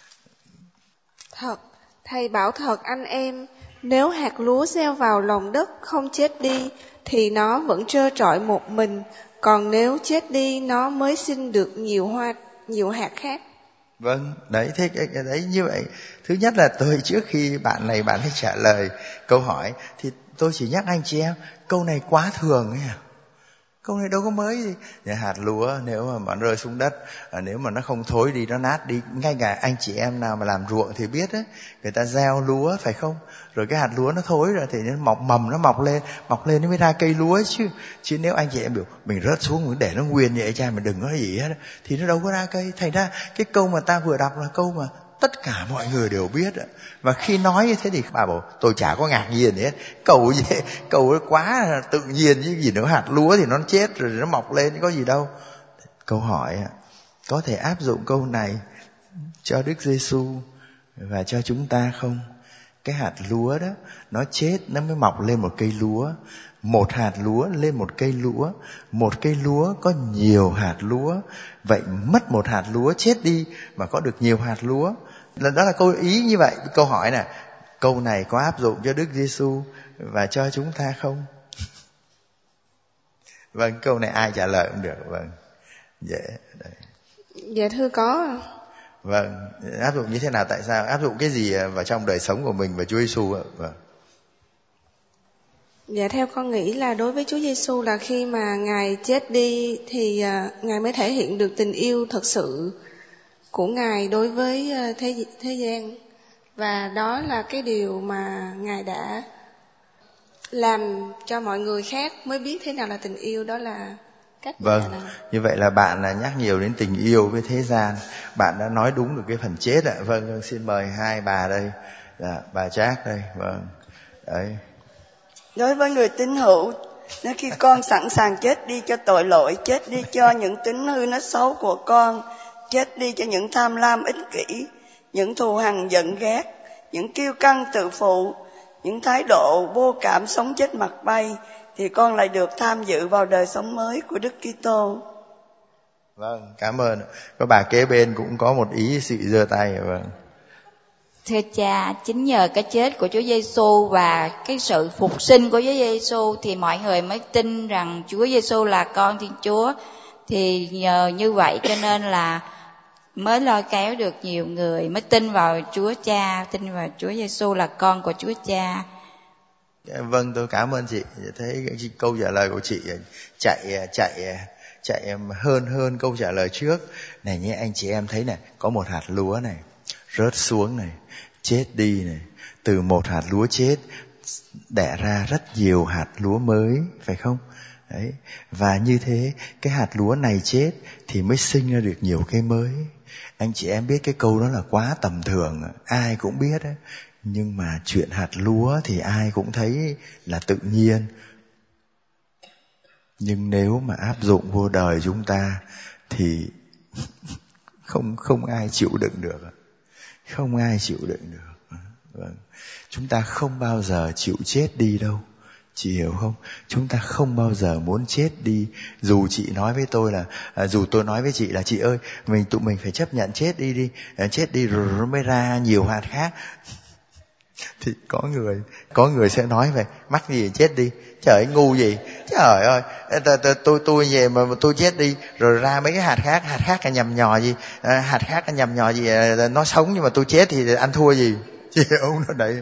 Thật, thầy bảo thật anh em, nếu hạt lúa gieo vào lòng đất không chết đi thì nó vẫn trơ trọi một mình, còn nếu chết đi nó mới sinh được nhiều hoa, nhiều hạt khác. Vâng, đấy, thế cái, cái đấy như vậy. Thứ nhất là tôi trước khi bạn này bạn ấy trả lời câu hỏi thì tôi chỉ nhắc anh chị em, câu này quá thường ấy à. Câu này đâu có mới gì. Nhà hạt lúa nếu mà, mà rơi xuống đất, à, nếu mà nó không thối đi, nó nát đi, ngay cả anh chị em nào mà làm ruộng thì biết đấy, người ta gieo lúa phải không? Rồi cái hạt lúa nó thối rồi thì nó mọc mầm, nó mọc lên, mọc lên nó mới ra cây lúa chứ. Chứ nếu anh chị em biểu mình rớt xuống mình để nó nguyên vậy cha, mình đừng có gì hết, thì nó đâu có ra cây. Thành ra cái câu mà ta vừa đọc là câu mà tất cả mọi người đều biết. Và khi nói như thế thì bà bảo tôi chả có ngạc nhiên gì hết. Cầu gì, cầu nó quá tự nhiên chứ gì nữa. Hạt lúa thì nó chết rồi nó mọc lên, có gì đâu. Câu hỏi có thể áp dụng câu này cho Đức Giêsu và cho chúng ta không? Cái hạt lúa đó nó chết nó mới mọc lên một cây lúa. Một hạt lúa lên một cây lúa. Một cây lúa có nhiều hạt lúa. Vậy mất một hạt lúa chết đi mà có được nhiều hạt lúa. Đó là câu ý như vậy. Câu hỏi nè, câu này có áp dụng cho Đức Giêsu và cho chúng ta không? Vâng, câu này ai trả lời cũng được. Vâng, dễ. Đấy. Dạ thưa có. Vâng, áp dụng như thế nào? Tại sao? Áp dụng cái gì vào trong đời sống của mình và Chúa Giêsu ạ? Vâng. Dạ theo con nghĩ là đối với Chúa Giêsu là khi mà Ngài chết đi thì uh, Ngài mới thể hiện được tình yêu thật sự của Ngài đối với uh, thế thế gian, và đó là cái điều mà Ngài đã làm cho mọi người khác mới biết thế nào là tình yêu, đó là cách. Vâng, là... như vậy là bạn là nhắc nhiều đến tình yêu với thế gian. Bạn đã nói đúng được cái phần chết ạ. Vâng, xin mời hai bà đây. Dạ, bà Trác đây. Vâng, đấy. Đối với người tín hữu, nếu khi con sẵn sàng chết đi cho tội lỗi, chết đi cho những tính hư nết xấu của con, chết đi cho những tham lam ích kỷ, những thù hằn giận ghét, những kiêu căng tự phụ, những thái độ vô cảm sống chết mặt bay, thì con lại được tham dự vào đời sống mới của Đức Kitô. Vâng, cảm ơn. Có bà kế bên cũng có một ý sự giơ tay. Vâng. Thưa cha, chính nhờ cái chết của Chúa Giêsu và cái sự phục sinh của Chúa Giêsu thì mọi người mới tin rằng Chúa Giêsu là con Thiên Chúa. Thì nhờ như vậy cho nên là mới lôi kéo được nhiều người mới tin vào Chúa Cha, tin vào Chúa Giêsu là con của Chúa Cha. Vâng, tôi cảm ơn chị. Thấy cái câu trả lời của chị chạy chạy chạy hơn hơn câu trả lời trước. Này nhé anh chị em thấy này, có một hạt lúa này rớt xuống này, chết đi này, từ một hạt lúa chết đẻ ra rất nhiều hạt lúa mới, phải không? Đấy. Và như thế cái hạt lúa này chết thì mới sinh ra được nhiều cây mới. Anh chị em biết cái câu đó là quá tầm thường, ai cũng biết đấy. Nhưng mà chuyện hạt lúa thì ai cũng thấy là tự nhiên. Nhưng nếu mà áp dụng vô đời chúng ta thì không không ai chịu đựng được. Không ai chịu đựng được. Vâng. Chúng ta không bao giờ chịu chết đi đâu. Chị hiểu không? Chúng ta không bao giờ muốn chết đi. Dù chị nói với tôi là à, dù tôi nói với chị là chị ơi, mình tụi mình phải chấp nhận chết đi đi, à, chết đi rồi, rồi mới ra nhiều hạt khác. Thì có người có người sẽ nói về mắc gì chết đi, trời ơi, ngu gì, trời ơi tôi tôi về mà tôi chết đi rồi ra mấy cái hạt khác, hạt khác là nhầm nhò gì, à, hạt khác là nhầm nhò gì, à, nó sống nhưng mà tôi chết thì anh thua gì. Chị ông nó đấy.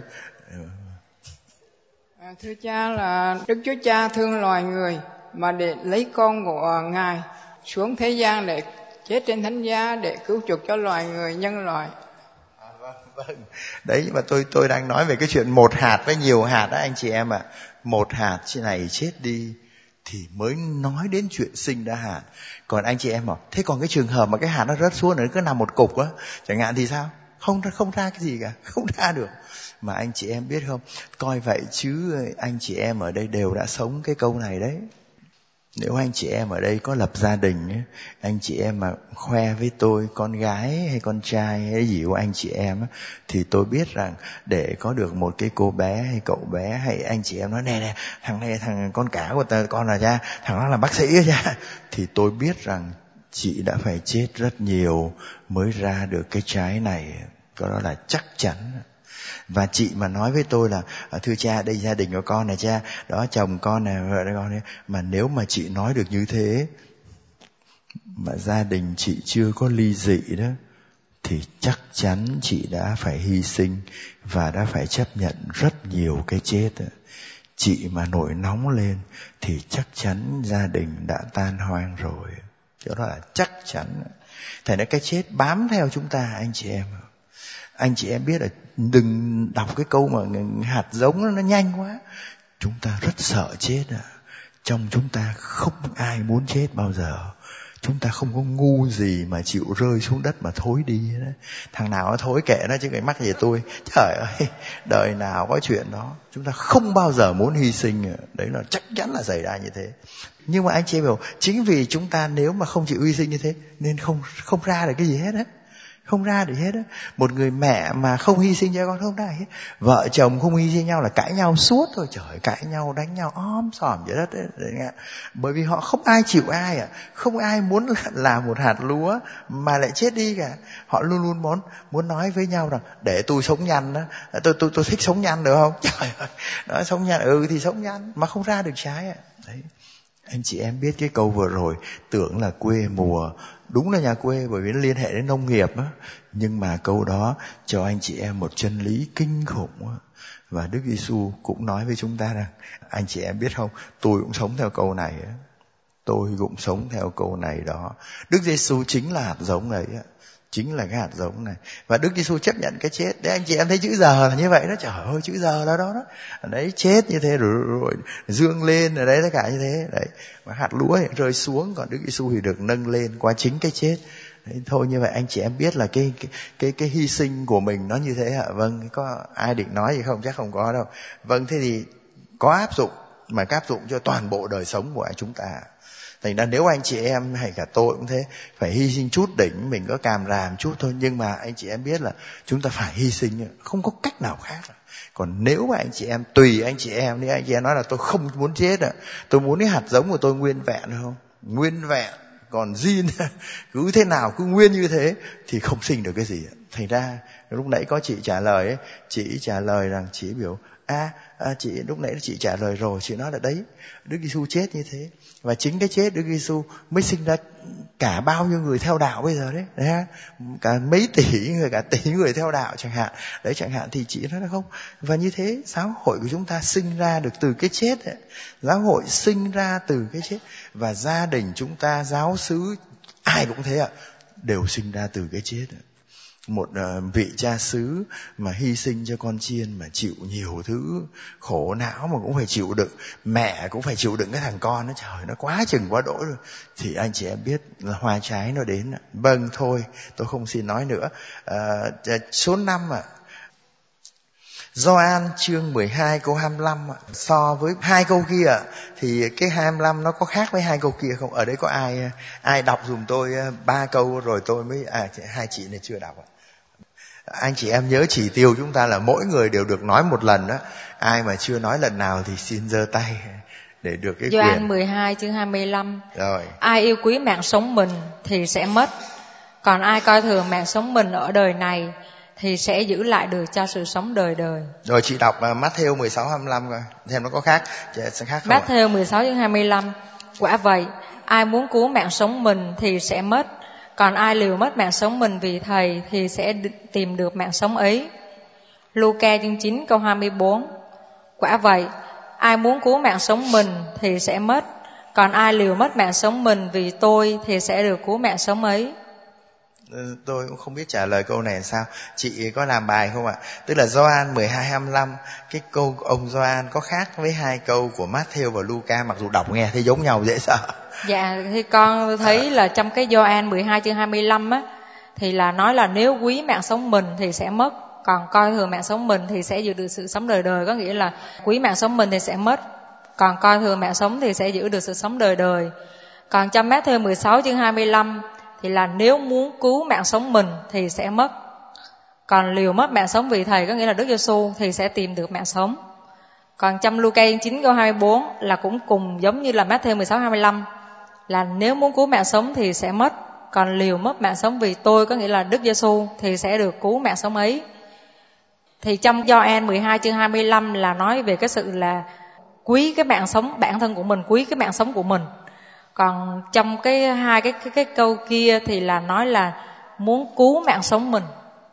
À, thưa cha, là Đức Chúa Cha thương loài người mà để lấy con của Ngài xuống thế gian để chết trên thánh giá để cứu chuộc cho loài người, nhân loại. Vâng, đấy, nhưng mà tôi tôi đang nói về cái chuyện một hạt với nhiều hạt đó anh chị em ạ. À. Một hạt này chết đi thì mới nói đến chuyện sinh ra hạt. Còn anh chị em bảo, thế còn cái trường hợp mà cái hạt nó rớt xuống nó cứ nằm một cục á, chẳng hạn thì sao? Không không ra cái gì cả, không ra được. Mà anh chị em biết không, coi vậy chứ anh chị em ở đây đều đã sống cái câu này đấy. Nếu anh chị em ở đây có lập gia đình ấy, anh chị em mà khoe với tôi con gái hay con trai hay gì của anh chị em ấy, thì tôi biết rằng để có được một cái cô bé hay cậu bé, hay anh chị em nói nè nè thằng này thằng con cả của tớ, con là cha, thằng đó là bác sĩ cha, thì tôi biết rằng chị đã phải chết rất nhiều mới ra được cái trái này. Cái đó là chắc chắn. Và chị mà nói với tôi là thưa cha, đây gia đình của con này cha, đó chồng con này, vợ con này, mà nếu mà chị nói được như thế mà gia đình chị chưa có ly dị đó, thì chắc chắn chị đã phải hy sinh và đã phải chấp nhận rất nhiều cái chết. Chị mà nổi nóng lên thì chắc chắn gia đình đã tan hoang rồi. Đó là chắc chắn. Thế nên cái chết bám theo chúng ta anh chị em. Anh chị em biết là đừng đọc cái câu mà hạt giống nó nhanh quá. Chúng ta rất sợ chết à. Trong chúng ta không ai muốn chết bao giờ. Chúng ta không có ngu gì mà chịu rơi xuống đất mà thối đi đó. Thằng nào nó thối kệ nó chứ cái mắc gì tôi. Trời ơi, đời nào có chuyện đó. Chúng ta không bao giờ muốn hy sinh. Đấy là chắc chắn là xảy ra như thế. Nhưng mà anh chị hiểu, chính vì chúng ta nếu mà không chịu hy sinh như thế nên không không ra được cái gì hết á. Không ra được hết á. Một người mẹ mà không hy sinh cho con không ra hết. Vợ chồng không hy sinh nhau là cãi nhau suốt thôi. Trời, cãi nhau, đánh nhau om sòm dưới đất ấy. Bởi vì họ không ai chịu ai à. Không ai muốn làm một hạt lúa mà lại chết đi cả. Họ luôn luôn muốn muốn nói với nhau rằng để tôi sống nhanh đó. Tôi tôi tôi thích sống nhanh được không? Trời ơi, nói sống nhanh, ừ thì sống nhanh mà không ra được trái à. Đấy. Anh chị em biết cái câu vừa rồi tưởng là quê mùa, đúng là nhà quê bởi vì nó liên hệ đến nông nghiệp á, nhưng mà câu đó cho anh chị em một chân lý kinh khủng á. Và Đức Giêsu cũng nói với chúng ta rằng, anh chị em biết không, tôi cũng sống theo câu này á, tôi cũng sống theo câu này đó. Đức Giêsu chính là hạt giống ấy á, chính là cái hạt giống này. Và Đức Giêsu chấp nhận cái chết. Đấy anh chị em thấy chữ giờ là như vậy đó. Trời ơi, chữ giờ là đó đó. Đấy, chết như thế rồi, rồi, rồi dương lên ở đấy tất cả như thế. Đấy. Và hạt lúa thì rơi xuống, còn Đức Giêsu thì được nâng lên qua chính cái chết. Đấy, thôi như vậy anh chị em biết là cái cái cái cái hy sinh của mình nó như thế hả? Vâng, có ai định nói gì không? Chắc không có đâu. Vâng, thế thì có áp dụng, mà áp dụng cho toàn bộ đời sống của chúng ta. Thành ra nếu anh chị em hay cả tôi cũng thế, phải hy sinh chút đỉnh, mình có càm ràm chút thôi, nhưng mà anh chị em biết là chúng ta phải hy sinh, không có cách nào khác. Còn nếu mà anh chị em, tùy anh chị em, nếu anh chị em nói là tôi không muốn chết, tôi muốn cái hạt giống của tôi nguyên vẹn, không? Nguyên vẹn, Còn gene cứ thế nào cứ nguyên như thế thì không sinh được cái gì. Thành ra lúc nãy có chị trả lời ấy, chị trả lời rằng chị biểu à, à chị lúc nãy chị trả lời rồi, chị nói là đấy, Đức Giêsu chết như thế, và chính cái chết Đức Giêsu mới sinh ra cả bao nhiêu người theo đạo bây giờ đấy, đấy cả mấy tỷ người, cả tỷ người theo đạo chẳng hạn, đấy chẳng hạn. Thì chị nói là không, và như thế giáo hội của chúng ta sinh ra được từ cái chết ấy. Giáo hội sinh ra từ cái chết, và gia đình chúng ta, giáo xứ ai cũng thế ạ, đều sinh ra từ cái chết. Một uh, vị cha xứ mà hy sinh cho con chiên, mà chịu nhiều thứ khổ não mà cũng phải chịu đựng, mẹ cũng phải chịu đựng cái thằng con nó, trời, nó quá chừng quá đỗi rồi, thì anh chị em biết là hoa trái nó đến. Vâng, thôi tôi không xin nói nữa. Uh, số năm ạ. Gioan chương mười hai câu hai mươi lăm ạ. So với hai câu kia ạ, thì cái hai mươi lăm nó có khác với hai câu kia không? Ở đấy có ai ai đọc dùm tôi ba câu rồi tôi mới à hai chị này chưa đọc ạ. Anh chị em nhớ chỉ tiêu chúng ta là mỗi người đều được nói một lần đó. Ai mà chưa nói lần nào thì xin giơ tay để được cái Gioan quyền. mười hai chương hai mươi lăm. Rồi. Ai yêu quý mạng sống mình thì sẽ mất, còn ai coi thường mạng sống mình ở đời này thì sẽ giữ lại được cho sự sống đời đời. Rồi chị đọc uh, Matthew mười sáu hai mươi lăm coi, xem nó có khác, sẽ khác không? Matthew mười sáu chương hai mươi lăm. Quả vậy, ai muốn cứu mạng sống mình thì sẽ mất, còn ai liều mất mạng sống mình vì Thầy thì sẽ tìm được mạng sống ấy. Luca chương chín câu hai mươi bốn. Quả vậy, ai muốn cứu mạng sống mình thì sẽ mất, còn ai liều mất mạng sống mình vì tôi thì sẽ được cứu mạng sống ấy. Tôi cũng không biết trả lời câu này làm sao. Chị có làm bài không ạ? Tức là Gioan mười hai hai mươi lăm, cái câu ông Gioan có khác với hai câu của Matthew và Luca, mặc dù đọc nghe thấy giống nhau dễ sợ. Dạ, thì con thấy là trong cái Gioan mười hai chương hai mươi lăm á, thì là nói là nếu quý mạng sống mình thì sẽ mất, còn coi thường mạng sống mình thì sẽ giữ được sự sống đời đời. Có nghĩa là quý mạng sống mình thì sẽ mất, còn coi thường mạng sống thì sẽ giữ được sự sống đời đời. Còn trong Matthew mười sáu chương hai mươi lăm thì là nếu muốn cứu mạng sống mình thì sẽ mất, còn liều mất mạng sống vì Thầy, có nghĩa là Đức Giêsu, thì sẽ tìm được mạng sống. Còn trong Luca chín câu hai mươi bốn là cũng cùng giống như là Matthew mười sáu hai mươi lăm, là nếu muốn cứu mạng sống thì sẽ mất, còn liều mất mạng sống vì tôi, có nghĩa là Đức Giêsu, thì sẽ được cứu mạng sống ấy. Thì trong Gioan mười hai chương hai mươi lăm là nói về cái sự là quý cái mạng sống bản thân của mình, quý cái mạng sống của mình. Còn trong cái hai cái, cái cái câu kia thì là nói là muốn cứu mạng sống mình.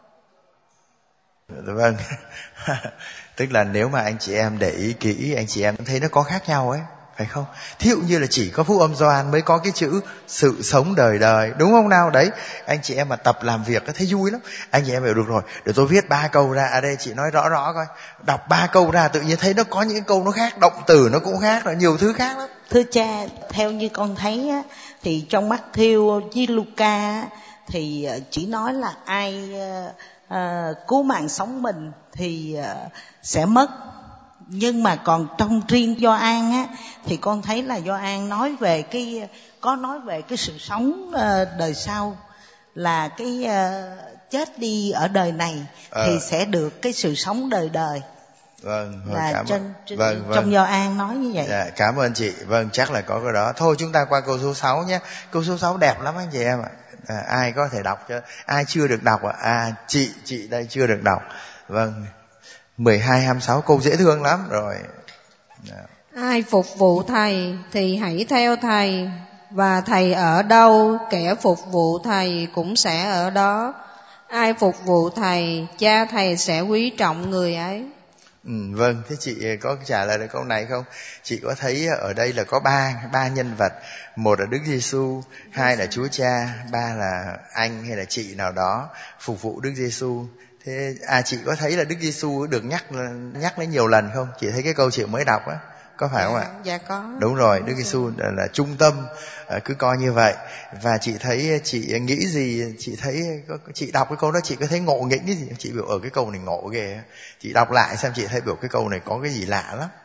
Vâng. Tức là nếu mà anh chị em để ý kỹ, anh chị em thấy nó có khác nhau ấy, phải không? Thí dụ như là chỉ có phúc âm Gioan mới có cái chữ sự sống đời đời, đúng không nào? Đấy, anh chị em mà tập làm việc có thấy vui lắm. Anh chị em hiểu được rồi, để tôi viết ba câu ra. À đây chị nói rõ rõ coi. Đọc ba câu ra tự nhiên thấy nó có những câu nó khác, động từ nó cũng khác, rồi nhiều thứ khác lắm. Thưa cha, theo như con thấy á, thì trong Matthew với Luca thì chỉ nói là ai uh, cứu mạng sống mình thì uh, sẽ mất. Nhưng mà còn trong riêng Gioan á thì con thấy là Gioan nói về cái có nói về cái sự sống uh, đời sau, là cái uh, chết đi ở đời này à. thì sẽ được cái sự sống đời đời. Vâng, vâng, là cảm trên, trên, vâng, vâng. trong Gioan nói như vậy. Dạ, cảm ơn chị. Vâng, chắc là có cái đó. Thôi chúng ta qua câu số sáu nhé. Câu số sáu đẹp lắm anh chị em ạ. À, ai có thể đọc cho, ai chưa được đọc ạ? À, chị, chị đây chưa được đọc. Vâng, mười hai hai mươi sáu câu dễ thương lắm rồi. Dạ. Ai phục vụ Thầy thì hãy theo Thầy, và Thầy ở đâu kẻ phục vụ Thầy cũng sẽ ở đó. Ai phục vụ Thầy, Cha Thầy sẽ quý trọng người ấy. Ừ, vâng, thế chị có trả lời được câu này không? Chị có thấy ở đây là có ba ba nhân vật, một là Đức Giêsu, hai là Chúa Cha, ba là anh hay là chị nào đó phục vụ Đức Giêsu. Thế à chị có thấy là Đức Giêsu được nhắc nhắc đến nhiều lần không? Chị thấy cái câu chị mới đọc á, có phải dạ, không ạ? Dạ có. Đúng rồi, Đức Giêsu là, là trung tâm, cứ coi như vậy. Và chị thấy, chị nghĩ gì, chị thấy chị đọc cái câu đó chị có thấy ngộ nghĩnh cái gì? Chị biểu ở cái câu này ngộ ghê. Chị đọc lại xem chị thấy biểu cái câu này có cái gì lạ lắm.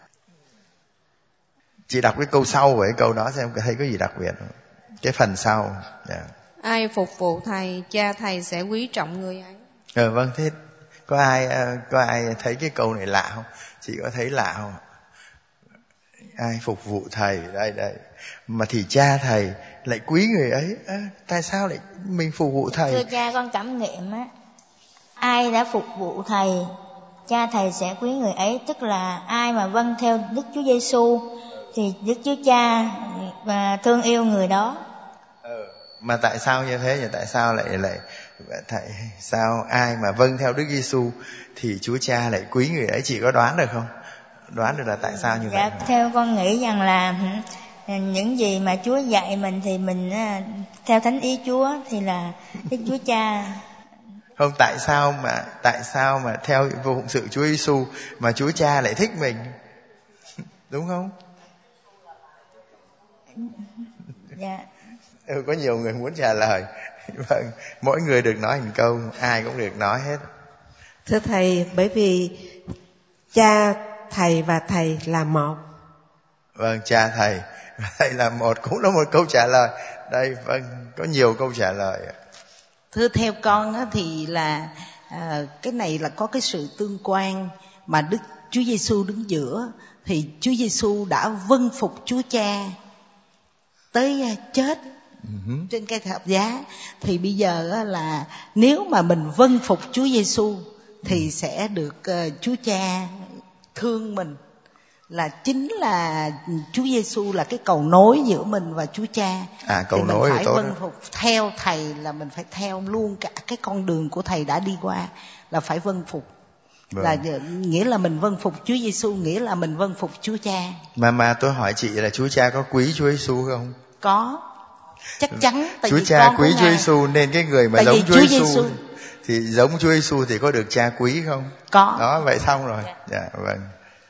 Chị đọc cái câu sau của cái câu đó xem thấy có gì đặc biệt không? Cái phần sau. Yeah. Ai phục vụ Thầy, Cha Thầy sẽ quý trọng người ấy. Ờ vâng, thế có ai có ai thấy cái câu này lạ không? Chị có thấy lạ không? Ai phục vụ Thầy, đây đây, mà thì Cha Thầy lại quý người ấy. À, tại sao lại mình phục vụ thầy? Thưa cha, con cảm nghiệm á, ai đã phục vụ thầy, cha thầy sẽ quý người ấy. Tức là ai mà vâng theo Đức Chúa Giêsu thì Đức Chúa Cha và thương yêu người đó. Ừ. Mà tại sao như thế nhỉ? Tại sao lại lại tại sao ai mà vâng theo Đức Giêsu thì Chúa Cha lại quý người ấy? Chị có đoán được không? Đoán được là tại sao như dạ, vậy? theo con nghĩ rằng là những gì mà Chúa dạy mình thì mình theo thánh ý Chúa thì là Đức Chúa Cha. Không, tại sao mà tại sao mà theo phụng sự Chúa Giêsu mà Chúa Cha lại thích mình? Đúng không? Dạ. Ừ, có nhiều người muốn trả lời. Vâng, mỗi người được nói một câu, ai cũng được nói hết. Thưa thầy, bởi vì cha thầy và thầy là một. Vâng, cha thầy thầy là một cũng là một câu trả lời. Đây, vâng, có nhiều câu trả lời. Thưa theo con á, thì là à, cái này là có cái sự tương quan mà Đức Chúa Giêsu đứng giữa, thì Chúa Giêsu đã vâng phục Chúa Cha tới chết uh-huh. trên cây thập giá. Thì bây giờ á, là nếu mà mình vâng phục Chúa Giêsu thì uh-huh. sẽ được uh, Chúa Cha thương mình. Là chính là Chúa Giêsu là cái cầu nối giữa mình và Chúa Cha. À, cầu thì mình nối phải tốt vâng đó. phục theo thầy, là mình phải theo luôn cả cái con đường của thầy đã đi qua, là phải vâng phục. Vâng. Là nghĩa là mình vâng phục Chúa Giêsu, nghĩa là mình vâng phục Chúa Cha. Mà mà tôi hỏi chị là Chúa Cha có quý Chúa Giêsu không? Có, chắc chắn. Tại Chúa vì Cha con quý Chúa Giêsu nên cái người mà tại giống Chúa Giêsu thì giống Chúa Giêsu thì có được Cha quý không? Có. Đó, vậy xong rồi. Dạ, vâng.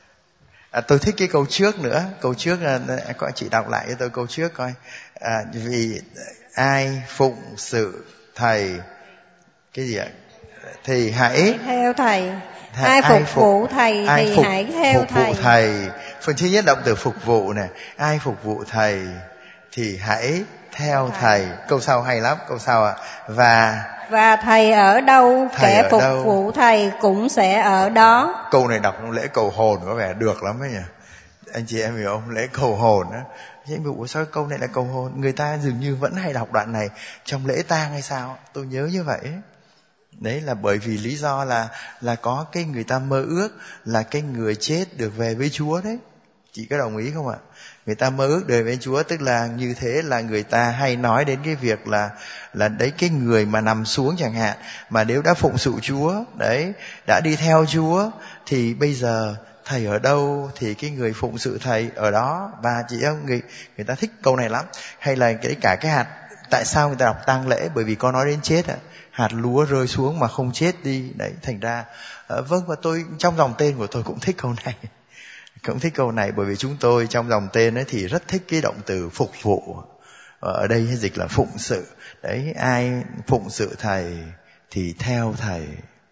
À, tôi thích cái câu trước nữa. Câu trước là có chị đọc lại cho tôi câu trước coi. À, vì ai phụng sự thầy cái gì ạ? Thì hãy theo thầy. Th- ai phục, ai phục vụ thầy ai thì phục, hãy theo phục thầy. Vụ thầy. Phần thứ nhất động từ phục vụ này. Ai phục vụ thầy thì hãy theo thầy. thầy. Câu sau hay lắm. Câu sau ạ. Và Và thầy ở đâu, thầy kẻ ở phục đâu? vụ thầy cũng sẽ ở đó. Câu này đọc trong lễ cầu hồn có vẻ được lắm ấy nhỉ. Anh chị em hiểu không? Lễ cầu hồn á. Anh bảo sao câu này là cầu hồn? Người ta dường như vẫn hay đọc đoạn này trong lễ tang hay sao? Tôi nhớ như vậy. Đấy là bởi vì lý do là là có cái người ta mơ ước là cái người chết được về với Chúa đấy. Chị có đồng ý không ạ? Người ta mơ ước đời với Chúa, tức là như thế là người ta hay nói đến cái việc là là đấy cái người mà nằm xuống chẳng hạn, mà nếu đã phụng sự Chúa, đấy, đã đi theo Chúa thì bây giờ thầy ở đâu thì cái người phụng sự thầy ở đó. Và chị em người người ta thích câu này lắm. Hay là cái cả cái hạt, tại sao người ta đọc tang lễ? Bởi vì có nói đến chết ạ. Hạt lúa rơi xuống mà không chết đi, đấy, thành ra uh, vâng, và tôi trong dòng tên của tôi cũng thích câu này. Cũng thích câu này bởi vì chúng tôi trong dòng tên ấy thì rất thích cái động từ phục vụ. Ở đây dịch là phụng sự. Đấy, ai phụng sự thầy thì theo thầy.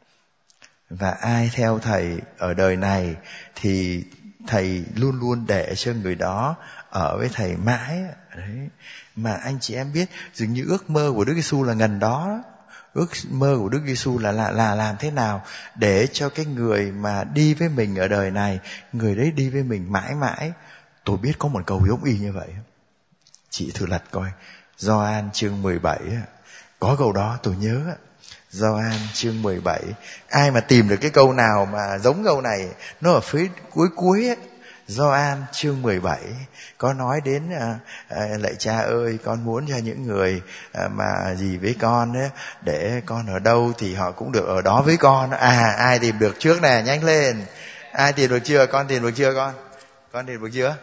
Và ai theo thầy ở đời này thì thầy luôn luôn để cho người đó ở với thầy mãi. Đấy. Mà anh chị em biết, dường như ước mơ của Đức Giêsu là gần đó. Ước mơ của Đức Giêsu là, là là làm thế nào để cho cái người mà đi với mình ở đời này, người đấy đi với mình mãi mãi. Tôi biết có một câu giống y như vậy. Chị thử lật coi. Gioan chương mười bảy, có câu đó tôi nhớ. Gioan chương mười bảy. Ai mà tìm được cái câu nào mà giống câu này, nó ở phía cuối cuối ấy. Gioan chương mười bảy có nói đến à, à, lạy Cha ơi, con muốn cho những người à, mà gì với con ấy, để con ở đâu thì họ cũng được ở đó với con. À, ai tìm được trước nè, nhanh lên. Ai tìm được chưa? Con tìm được chưa con? Con tìm được chưa?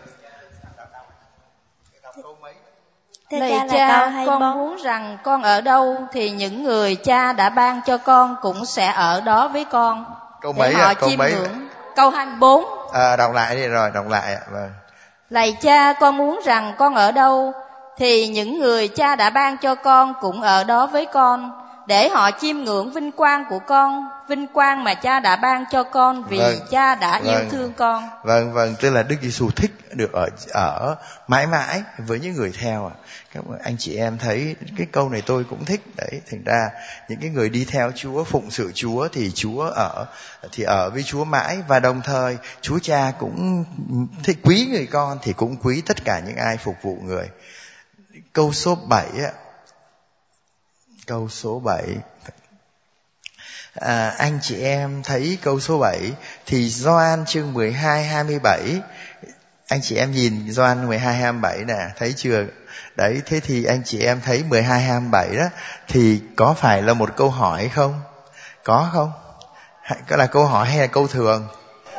Lạy Cha, con muốn rằng con ở đâu thì những người Cha đã ban cho con cũng sẽ ở đó với con. Câu mấy ạ? Câu mấy? Ngưỡng. Câu hai mươi bốn. À, đọc lại đi rồi, đọc lại ạ. Vâng. Lạy Cha, con muốn rằng con ở đâu thì những người Cha đã ban cho con cũng ở đó với con, để họ chiêm ngưỡng vinh quang của con, vinh quang mà Cha đã ban cho con vì vâng. Cha đã vâng. yêu thương con. Vâng, vâng, tức là Đức Giêsu thích được ở ở mãi mãi với những người theo ạ. Các anh chị em thấy cái câu này tôi cũng thích đấy. Thành ra những cái người đi theo Chúa, phụng sự Chúa thì Chúa ở thì ở với Chúa mãi, và đồng thời Chúa Cha cũng thích quý người con thì cũng quý tất cả những ai phục vụ người. câu số bảy á, câu số bảy. À, anh chị em thấy câu số bảy thì Gioan chương mười hai hai mươi bảy. Anh chị em nhìn Gioan mười hai hai mươi bảy nè, thấy chưa? Đấy, thế thì anh chị em thấy mười hai hai mươi bảy đó thì có phải là một câu hỏi không? Có không? Có là câu hỏi hay là câu thường?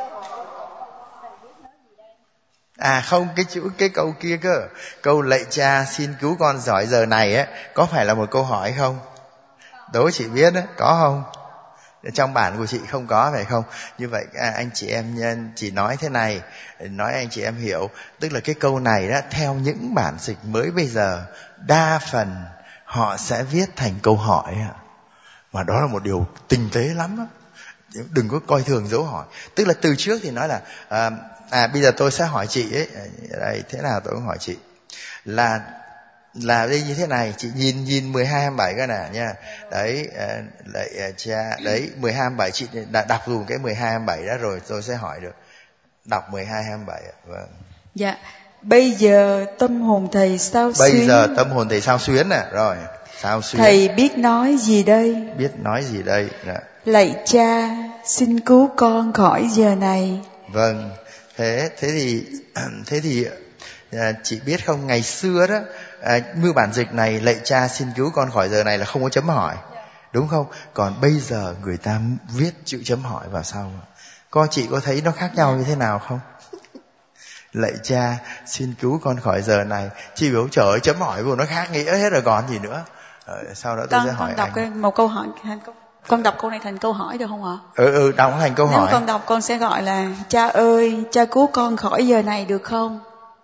À không, cái chữ cái câu kia cơ. Câu lạy cha xin cứu con giỏi giờ này á, có phải là một câu hỏi không? Đố chị biết á, có không? Trong bản của chị không có phải không? Như vậy à, anh chị em chỉ nói thế này, nói anh chị em hiểu. Tức là cái câu này đó, theo những bản dịch mới bây giờ, đa phần họ sẽ viết thành câu hỏi. Mà đó là một điều tinh tế lắm đó. Đừng có coi thường dấu hỏi. Tức là từ trước thì nói là à, à bây giờ tôi sẽ hỏi chị ấy, đây, thế nào tôi cũng hỏi chị là là đây như thế này, chị nhìn nhìn mười hai hai mươi bảy cái nè nha. Đấy, lại cha đấy mười hai hai mươi bảy, chị đã đọc dùng cái mười hai hai mươi bảy đó rồi tôi sẽ hỏi được. Đọc mười hai hai mươi bảy. Vâng. Dạ. Bây giờ tâm hồn thầy sao Bây xuyến. Bây giờ tâm hồn thầy sao xuyến nè, rồi. Sao xuyến. Thầy biết nói gì đây? Biết nói gì đây? Nè. Lạy cha, xin cứu con khỏi giờ này. Vâng. Thế thế thì thế thì à, chị biết không, ngày xưa đó à, mưu bản dịch này lạy cha xin cứu con khỏi giờ này là không có chấm hỏi, đúng không? Còn bây giờ người ta viết chữ chấm hỏi vào sau. Có chị có thấy nó khác nhau như thế nào không? Lạy cha xin cứu con khỏi giờ này, chị biểu trời ơi, chấm hỏi vô nó khác nghĩa hết rồi còn gì nữa. Ờ, sau đó tôi con, sẽ hỏi con đọc anh. một câu hỏi, con đọc câu này thành câu hỏi được không ạ? Ừ ừ đọc thành câu Nếu hỏi. con đọc con sẽ gọi là cha ơi, cha cứu con khỏi giờ này được không?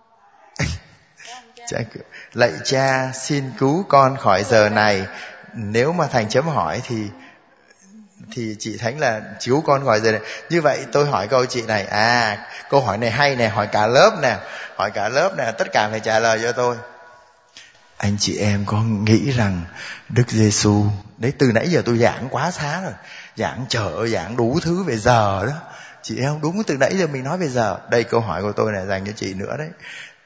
Cha, lạy cha xin cứu con khỏi giờ này. Nếu mà thành chấm hỏi thì thì chị Thánh là cứu con khỏi giờ này. Như vậy tôi hỏi câu chị này, à câu hỏi này hay nè, hỏi cả lớp nè, hỏi cả lớp nè, tất cả phải trả lời cho tôi. Anh chị em có nghĩ rằng Đức Giêsu, đấy từ nãy giờ tôi giảng quá xá rồi, giảng chợ, giảng đủ thứ về giờ đó, chị em đúng, từ nãy giờ mình nói về giờ. Đây câu hỏi của tôi này dành cho chị nữa đấy.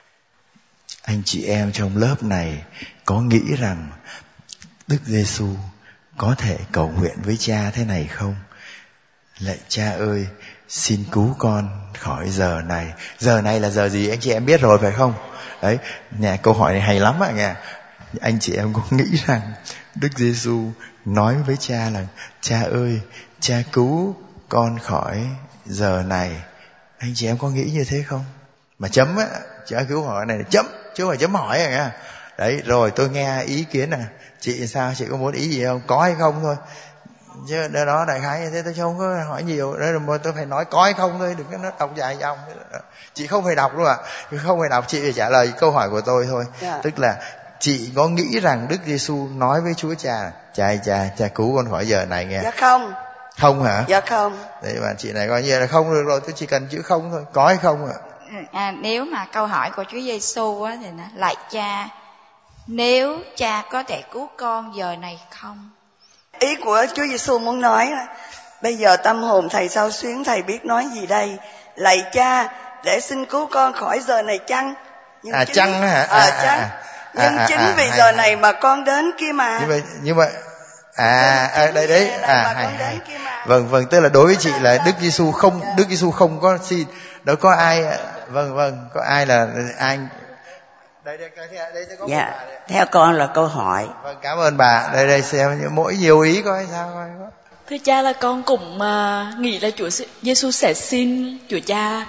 Anh chị em trong lớp này có nghĩ rằng Đức Giêsu có thể cầu nguyện với cha thế này không? Lạy cha ơi, xin cứu con khỏi giờ này. Giờ này là giờ gì anh chị em biết rồi phải không? Đấy, nhà câu hỏi này hay lắm ạ nghe. Anh chị em có nghĩ rằng Đức Giêsu nói với cha là cha ơi, cha cứu con khỏi giờ này. Anh chị em có nghĩ như thế không? Mà chấm á, cha cứu hỏi này là chấm, chứ không phải chấm hỏi à nghe. Đấy, rồi tôi nghe ý kiến nè. Chị sao, chị có muốn ý gì không? Có hay không thôi. Chứ đó đại khái như thế, tôi không có hỏi nhiều. Đấy là tôi phải nói có hay không thôi, đừng có nói đọc dài dòng. Chị không phải đọc luôn ạ. À. Không phải đọc, chị phải trả lời câu hỏi của tôi thôi. Yeah. Tức là chị có nghĩ rằng Đức Giêsu nói với Chúa Cha, cha cha cha cứu con khỏi giờ này nghe. Dạ không. Không hả? Dạ không. Đấy mà chị này coi như là không được rồi, tôi chỉ cần chữ không thôi. Có hay không ạ? À, nếu mà câu hỏi của Chúa Giêsu á thì nó lạy cha, nếu cha có thể cứu con giờ này không? Ý của Chúa Giêsu muốn nói là bây giờ tâm hồn thầy sao xuyến, thầy biết nói gì đây? Lạy cha để xin cứu con khỏi giờ này chăng? Nhưng à chính, chăng hả? À, à, chăng. À, nhưng à, chính à, vì à, giờ à, này mà con đến kia mà. Như vậy, như vậy. À, à đây đấy. À, hay, hay. Vâng, vâng, tức là đối với chị là Đức Giêsu không, Đức Giêsu không có xin. Đâu có ai, vâng, vâng, có ai là anh. Đây, đây, đây, đây, đây có dạ, theo con là câu hỏi. Vâng, cảm ơn bà. Đây, đây xem mỗi nhiều ý coi sao coi. Thưa cha, là con cũng uh, nghĩ là Chúa Giêsu sẽ xin Chúa Cha.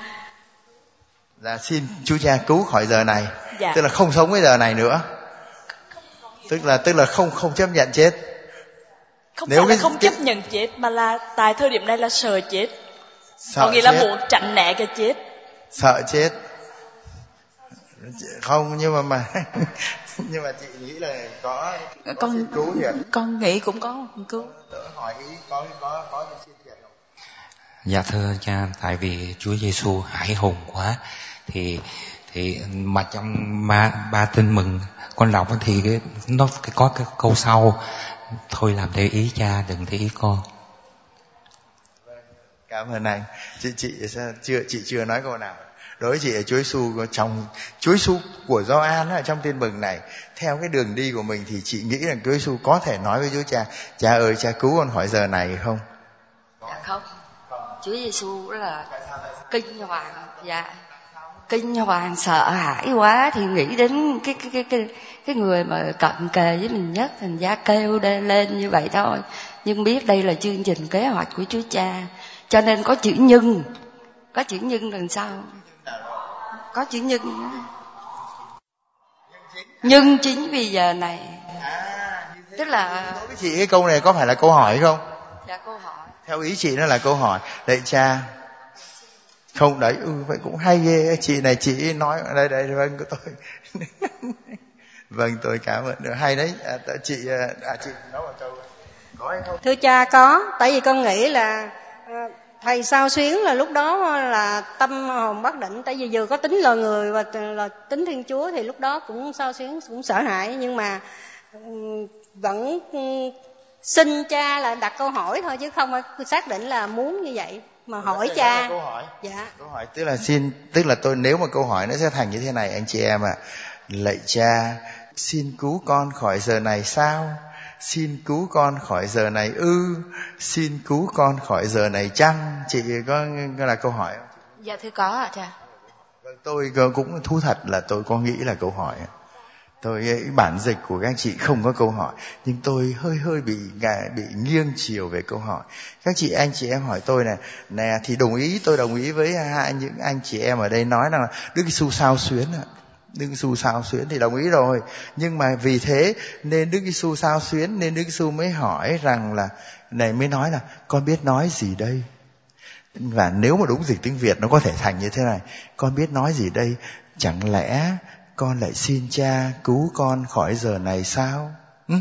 Là xin Chúa Cha cứu khỏi giờ này. Dạ. Tức là không sống cái giờ này nữa. Tức là tức là không không chấp nhận chết. Không Nếu phải là cái, không cái... chấp nhận chết, mà là tại thời điểm này là sợ chết. Sợ có nghĩa chết. là muốn tránh né cái chết. Sợ chết. Không, nhưng mà mà nhưng mà chị nghĩ là có, có con cứu thiệt. Con nghĩ cũng có cứu. Tớ hỏi ý có có có xin thiệt không? Dạ thưa cha, tại vì Chúa Giêsu hải hùng quá thì thì mà trong ba ba tin mừng con đọc thì cái nó cái có cái câu sau thôi làm theo ý cha đừng theo ý con. Cảm ơn anh. Chị chị sao chưa chị chưa nói câu nào. Đối với chị là Chúa Giêsu trong Chúa Giêsu của Gioan ở trong Tin Mừng này, theo cái đường đi của mình thì chị nghĩ rằng Chúa Giêsu có thể nói với Chúa Cha: Cha ơi, Cha cứu con khỏi giờ này không? Dạ không. Chúa Giêsu là kinh hoàng, dạ kinh hoàng sợ hãi quá thì nghĩ đến cái cái cái cái cái người mà cận kề với mình nhất, thành ra kêu lên như vậy thôi. Nhưng biết đây là chương trình kế hoạch của Chúa Cha, cho nên có chữ nhưng, có chữ nhưng đằng sau, có chữ nhưng. Nhưng chính vì giờ này, tức là đối với chị cái câu này có phải là câu hỏi không? Dạ câu hỏi. Theo ý chị nó là câu hỏi. Lạy Cha, không đấy, ừ, vậy cũng hay ghê. Chị này chị nói đây đây vâng tôi vâng tôi cảm ơn, được hay đấy. À, chị à chị nói một câu có hay không? Thưa cha, có. Tại vì con nghĩ là thầy sao xuyến là lúc đó là tâm hồn bất định. Tại vì vừa có tính loài người và là tính Thiên Chúa thì lúc đó cũng sao xuyến, cũng sợ hãi. Nhưng mà vẫn xin cha là đặt câu hỏi thôi, chứ không xác định là muốn như vậy mà hỏi cha. Câu hỏi. Dạ. Câu hỏi tức là xin, tức là tôi nếu mà câu hỏi nó sẽ thành như thế này anh chị em ạ. À. Lạy Cha, xin cứu con khỏi giờ này sao? Xin cứu con khỏi giờ này ư? Xin cứu con khỏi giờ này chăng? Chị có, có là câu hỏi không? Dạ thưa có ạ cha. Tôi cũng thú thật là tôi có nghĩ là câu hỏi. Tôi bản dịch của các chị không có câu hỏi, nhưng tôi hơi hơi bị bị nghiêng chiều về câu hỏi. Các chị anh chị em hỏi tôi này, nè thì đồng ý, tôi đồng ý với hai những anh chị em ở đây nói rằng là Đức Giêsu sao xuyến ạ. Đức Giêsu sao xuyến thì đồng ý rồi, nhưng mà vì thế nên Đức Giêsu sao xuyến nên Đức Giêsu mới hỏi rằng là này, mới nói là con biết nói gì đây. Và nếu mà đúng dịch tiếng Việt nó có thể thành như thế này: con biết nói gì đây, chẳng lẽ con lại xin Cha cứu con khỏi giờ này sao?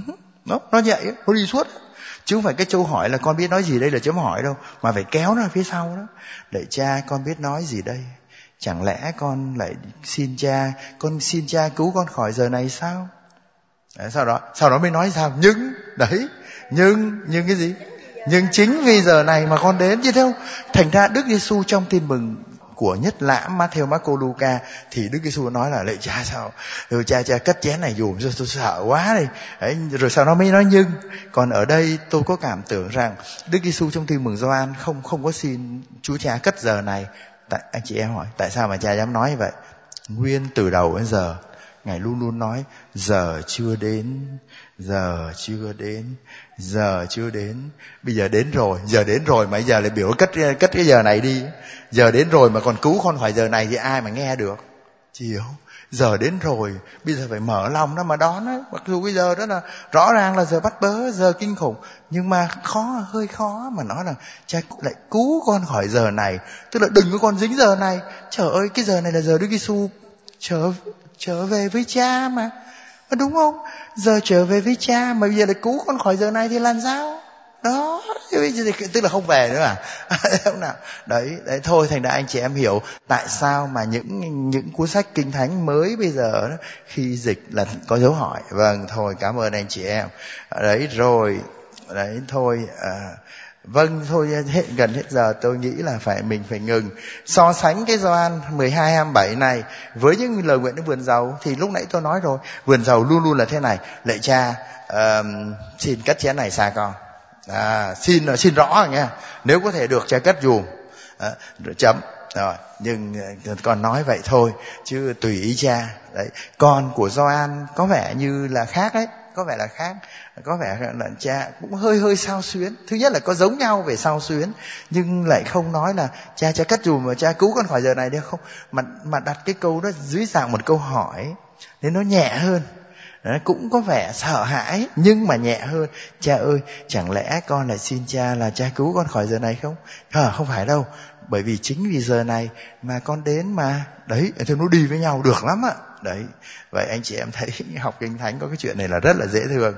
Nó, nó vậy, nó đi suốt. Chứ không phải cái câu hỏi là con biết nói gì đây là chấm hỏi đâu, mà phải kéo nó phía sau đó. Lạy Cha, con biết nói gì đây? Chẳng lẽ con lại xin Cha, con xin Cha cứu con khỏi giờ này sao? Đấy, sau đó, sau đó mới nói sao? Nhưng, đấy, nhưng, nhưng cái gì? Nhưng chính vì giờ này mà con đến, chứ không? Thành ra Đức Giêsu trong Tin Mừng của Nhất Lãm, Matthew, Marco, Luca thì Đức Giêsu nói là lạy Cha sao? Rồi cha cha cất chén này dùm cho tôi sợ quá đi. Đấy, rồi sau đó mới nói nhưng. Còn ở đây tôi có cảm tưởng rằng Đức Giêsu trong Tin Mừng Gioan không không có xin Chúa Cha cất giờ này. Tại anh chị em hỏi tại sao mà cha dám nói như vậy? Nguyên từ đầu đến giờ Ngài luôn luôn nói giờ chưa đến, giờ chưa đến, giờ chưa đến. Bây giờ đến rồi, giờ đến rồi mà giờ lại biểu cất cất cái giờ này đi. Giờ đến rồi mà còn cứu con khỏi giờ này thì ai mà nghe được? Chị hiểu? Giờ đến rồi, bây giờ phải mở lòng đó mà đón đó. Mặc dù bây giờ đó là rõ ràng là giờ bắt bớ, giờ kinh khủng, nhưng mà khó, hơi khó mà nói là Cha lại cứu con khỏi giờ này. Tức là đừng có con dính giờ này. Trời ơi, cái giờ này là giờ Đức Giêsu trở trở về với Cha mà. Mà đúng không? Giờ trở về với Cha mà bây giờ lại cứu con khỏi giờ này thì làm sao? Đó, tức là không về nữa à? Không nào. Đấy, đấy thôi, thành ra anh chị em hiểu tại sao mà những những cuốn sách Kinh Thánh mới bây giờ đó, khi dịch là có dấu hỏi. Vâng, thôi cảm ơn anh chị em. Đấy rồi, đấy thôi. À, vâng, thôi hết, gần hết giờ tôi nghĩ là phải mình phải ngừng. So sánh cái Gioan mười hai hai mươi bảy này với những lời nguyện đến vườn dầu thì lúc nãy tôi nói rồi, vườn dầu luôn luôn là thế này: lạy Cha, uh, xin cất chén này xa con. À, xin xin rõ rồi nha, nếu có thể được Cha cất dùm. À, chấm rồi, nhưng con nói vậy thôi chứ tùy ý Cha. Đấy, con của Gioan có vẻ như là khác đấy, có vẻ là khác, có vẻ là Cha cũng hơi hơi sao xuyến. Thứ nhất là có giống nhau về sao xuyến, nhưng lại không nói là Cha Cha cất dùm mà Cha cứu con khỏi giờ này được không, mà mà đặt cái câu đó dưới dạng một câu hỏi nên nó nhẹ hơn. Đấy, cũng có vẻ sợ hãi nhưng mà nhẹ hơn. Cha ơi, chẳng lẽ con lại xin Cha là Cha cứu con khỏi giờ này không? À, không phải đâu, bởi vì chính vì giờ này mà con đến mà. Đấy, thì nó đi với nhau được lắm ạ. Đấy, vậy anh chị em thấy học Kinh Thánh có cái chuyện này là rất là dễ thương.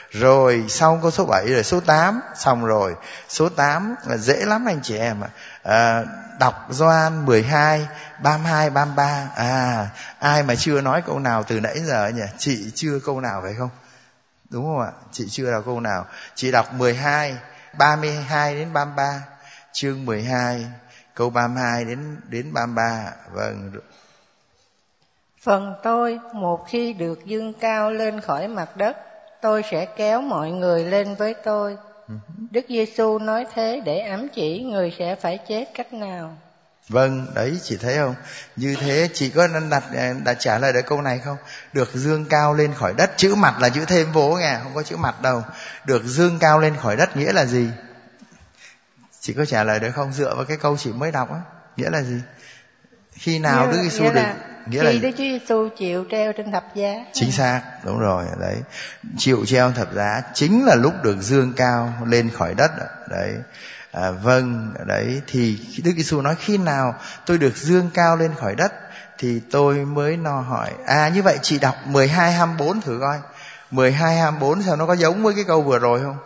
Rồi xong có số bảy rồi số tám, xong rồi. Số tám là dễ lắm anh chị em ạ. À, đọc Gioan mười hai, ba mươi hai, ba mươi ba. À, ai mà chưa nói câu nào từ nãy giờ nhỉ? Chị chưa câu nào phải không? Đúng không ạ? Chị chưa đọc câu nào. Chị đọc mười hai, ba mươi hai đến ba mươi ba. Chương mười hai, câu ba mươi hai đến đến ba mươi ba. Vâng. Phần tôi, một khi được dương cao lên khỏi mặt đất, tôi sẽ kéo mọi người lên với tôi. Đức Giêsu nói thế để ám chỉ người sẽ phải chết cách nào. Vâng, đấy chị thấy không? Như thế chị có đặt, đặt trả lời được câu này không? Được dương cao lên khỏi đất, chữ mặt là chữ thêm vố nghe, không có chữ mặt đâu. Được dương cao lên khỏi đất nghĩa là gì? Chị có trả lời được không? Dựa vào cái câu chị mới đọc á, nghĩa là gì? Khi nào Đức Giêsu được nghĩa là khi Đức Chúa Giêsu chịu treo trên thập giá. Chính xác, đúng rồi, đấy. Chịu treo thập giá chính là lúc được dương cao lên khỏi đất đấy. À, vâng, đấy thì Đức Giêsu nói khi nào tôi được dương cao lên khỏi đất thì tôi mới no hỏi. À như vậy chị đọc mười hai hai mươi bốn thử coi. mười hai hai mươi bốn sao nó có giống với cái câu vừa rồi không?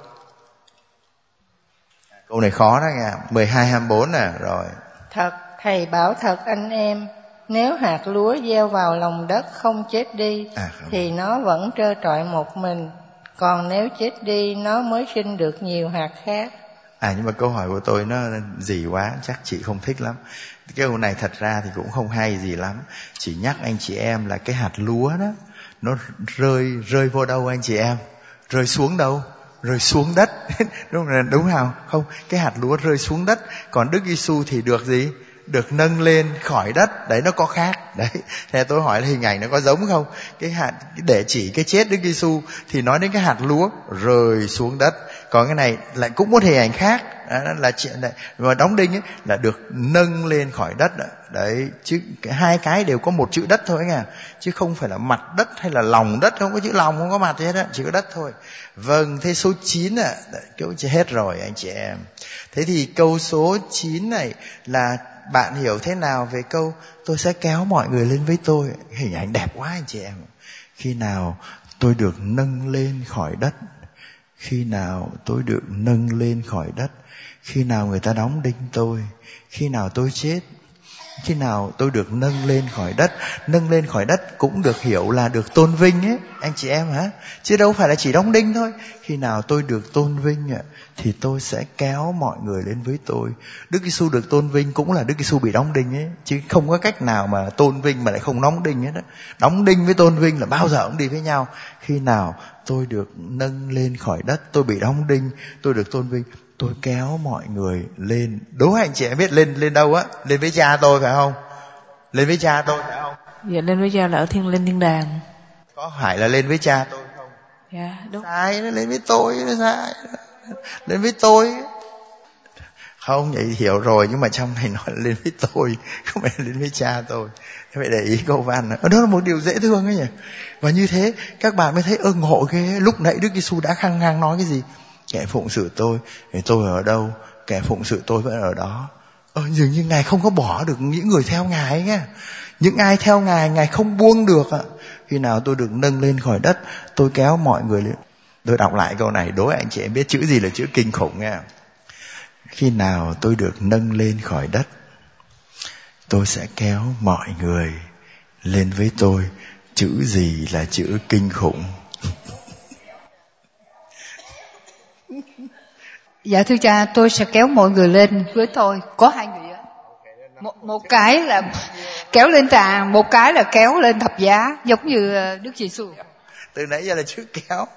Câu này khó đó nha. mười hai hai mươi bốn nè, rồi. Thật, thầy bảo thật anh em, nếu hạt lúa gieo vào lòng đất không chết đi à, không. thì nó vẫn trơ trọi một mình. Còn nếu chết đi nó mới sinh được nhiều hạt khác. À nhưng mà câu hỏi của tôi nó gì quá, chắc chị không thích lắm. Cái câu này thật ra thì cũng không hay gì lắm. Chỉ nhắc anh chị em là cái hạt lúa đó, nó rơi rơi vô đâu anh chị em? Rơi xuống đâu? Rơi xuống đất. Đúng là đúng không? Không, cái hạt lúa rơi xuống đất. Còn Đức Giêsu thì được gì? Được nâng lên khỏi đất. Đấy, nó có khác. Đấy, thế tôi hỏi là hình ảnh nó có giống không? Cái hạt để chỉ cái chết Đức Giêsu thì nói đến cái hạt lúa rơi xuống đất. Còn cái này lại cũng một hình ảnh khác, đó là chuyện này mà đóng đinh ấy, là được nâng lên khỏi đất. Đấy, chứ hai cái đều có một chữ đất thôi nghe, chứ không phải là mặt đất hay là lòng đất, không có chữ lòng, không có mặt gì hết á, chỉ có đất thôi. Vâng, thế số chín ạ, à, câu chỉ hết rồi anh chị em. Thế thì câu số chín này là bạn hiểu thế nào về câu tôi sẽ kéo mọi người lên với tôi? Hình ảnh đẹp quá anh chị em. Khi nào tôi được nâng lên khỏi đất? Khi nào tôi được nâng lên khỏi đất? Khi nào người ta đóng đinh tôi? Khi nào tôi chết? Khi nào tôi được nâng lên khỏi đất? Nâng lên khỏi đất cũng được hiểu là được tôn vinh ấy, anh chị em hả? Chứ đâu phải là chỉ đóng đinh thôi. Khi nào tôi được tôn vinh thì tôi sẽ kéo mọi người lên với tôi. Đức Giêsu được tôn vinh cũng là Đức Giêsu bị đóng đinh ấy, chứ không có cách nào mà tôn vinh mà lại không đóng đinh hết đó. Đóng đinh với tôn vinh là bao giờ cũng đi với nhau. Khi nào tôi được nâng lên khỏi đất, tôi bị đóng đinh, tôi được tôn vinh, tôi kéo mọi người lên. Đố anh chị em biết lên lên đâu á? Lên với cha tôi phải không? Lên với cha tôi phải không? Dạ lên với cha là ở thiên lên thiên đàng. Có phải là lên với cha tôi không? Dạ đúng. Sai, nó lên với tôi, nó sai. Lên với tôi. Không, vậy hiểu rồi, nhưng mà trong này nói là lên với tôi, không phải lên với cha tôi. Thế phải để ý câu văn đó. Đó là một điều dễ thương ấy nhỉ. Và như thế các bạn mới thấy ưng hộ ghê. Lúc nãy Đức Giêsu đã khăng ngang nói cái gì? Kẻ phụng sự tôi thì tôi ở đâu, kẻ phụng sự tôi vẫn ở đó. Ờ, dường như Ngài không có bỏ được những người theo Ngài ấy nghe. Những ai theo Ngài, Ngài không buông được ạ. Khi nào tôi được nâng lên khỏi đất, tôi kéo mọi người lên. Tôi đọc lại câu này, đố anh chị em biết chữ gì là chữ kinh khủng nghe. Khi nào tôi được nâng lên khỏi đất, tôi sẽ kéo mọi người lên với tôi. Chữ gì là chữ kinh khủng? Dạ thưa cha, tôi sẽ kéo mọi người lên với tôi. Có hai người ạ. Một, một cái là kéo lên tràng, một cái là kéo lên thập giá, giống như Đức Giêsu. Từ nãy giờ là chữ kéo.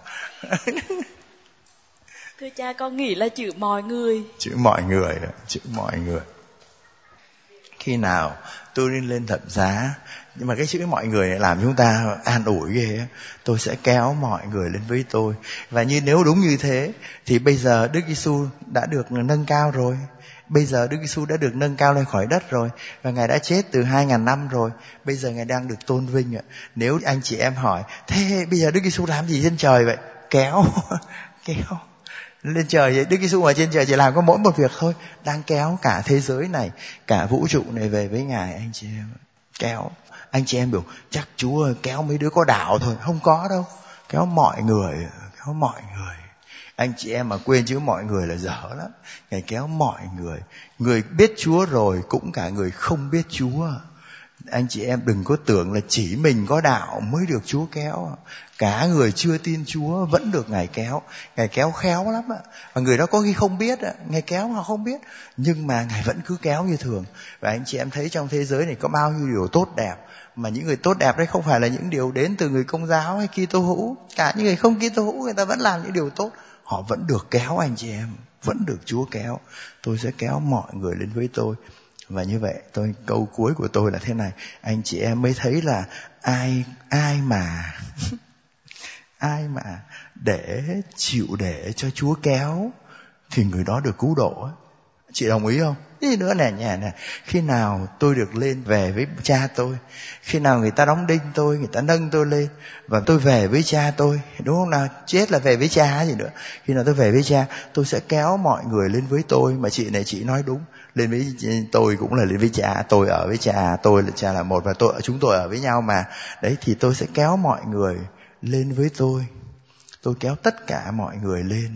Thưa cha, con nghĩ là chữ mọi người. Chữ mọi người đó, chữ mọi người. Khi nào tôi đi lên thập giá, nhưng mà cái chữ mọi người này làm chúng ta an ủi ghê. Tôi sẽ kéo mọi người lên với tôi. Và như nếu đúng như thế thì bây giờ Đức Giêsu đã được nâng cao rồi. Bây giờ Đức Giêsu đã được nâng cao lên khỏi đất rồi, và Ngài đã chết từ hai ngàn năm rồi. Bây giờ Ngài đang được tôn vinh ạ. Nếu anh chị em hỏi, thế bây giờ Đức Giêsu làm gì trên trời vậy? Kéo, kéo lên trời vậy. Đức Giêsu ở trên trời chỉ làm có mỗi một việc thôi, đang kéo cả thế giới này, cả vũ trụ này về với Ngài anh chị em. Kéo. Anh chị em biểu chắc Chúa kéo mấy đứa có đạo thôi. Không có đâu. Kéo mọi người, kéo mọi người. Anh chị em mà quên chữ mọi người là dở lắm. Ngài kéo mọi người. Người biết Chúa rồi cũng cả người không biết Chúa. Anh chị em đừng có tưởng là chỉ mình có đạo mới được Chúa kéo. Cả người chưa tin Chúa vẫn được Ngài kéo. Ngài kéo khéo lắm ạ. Và người đó có khi không biết ạ, Ngài kéo họ không biết, nhưng mà Ngài vẫn cứ kéo như thường. Và anh chị em thấy trong thế giới này có bao nhiêu điều tốt đẹp, mà những người tốt đẹp đấy không phải là những điều đến từ người Công giáo hay Kitô hữu. Cả những người không Kitô hữu người ta vẫn làm những điều tốt, họ vẫn được kéo anh chị em, vẫn được Chúa kéo. Tôi sẽ kéo mọi người lên với tôi. Và như vậy tôi câu cuối của tôi là thế này, anh chị em mới thấy là ai ai mà ai mà để chịu để cho Chúa kéo thì người đó được cứu độ. Chị đồng ý không? Gì nữa nè nhà nè, khi nào tôi được lên về với cha tôi, khi nào người ta đóng đinh tôi, người ta nâng tôi lên và tôi về với cha tôi, đúng không nào? Chết là về với cha gì nữa. Khi nào tôi về với cha, tôi sẽ kéo mọi người lên với tôi. Mà chị này chị nói đúng, lên với tôi cũng là lên với cha, tôi ở với cha, tôi là cha là một và tôi chúng tôi ở với nhau mà. Đấy thì tôi sẽ kéo mọi người lên với tôi. Tôi kéo tất cả mọi người lên.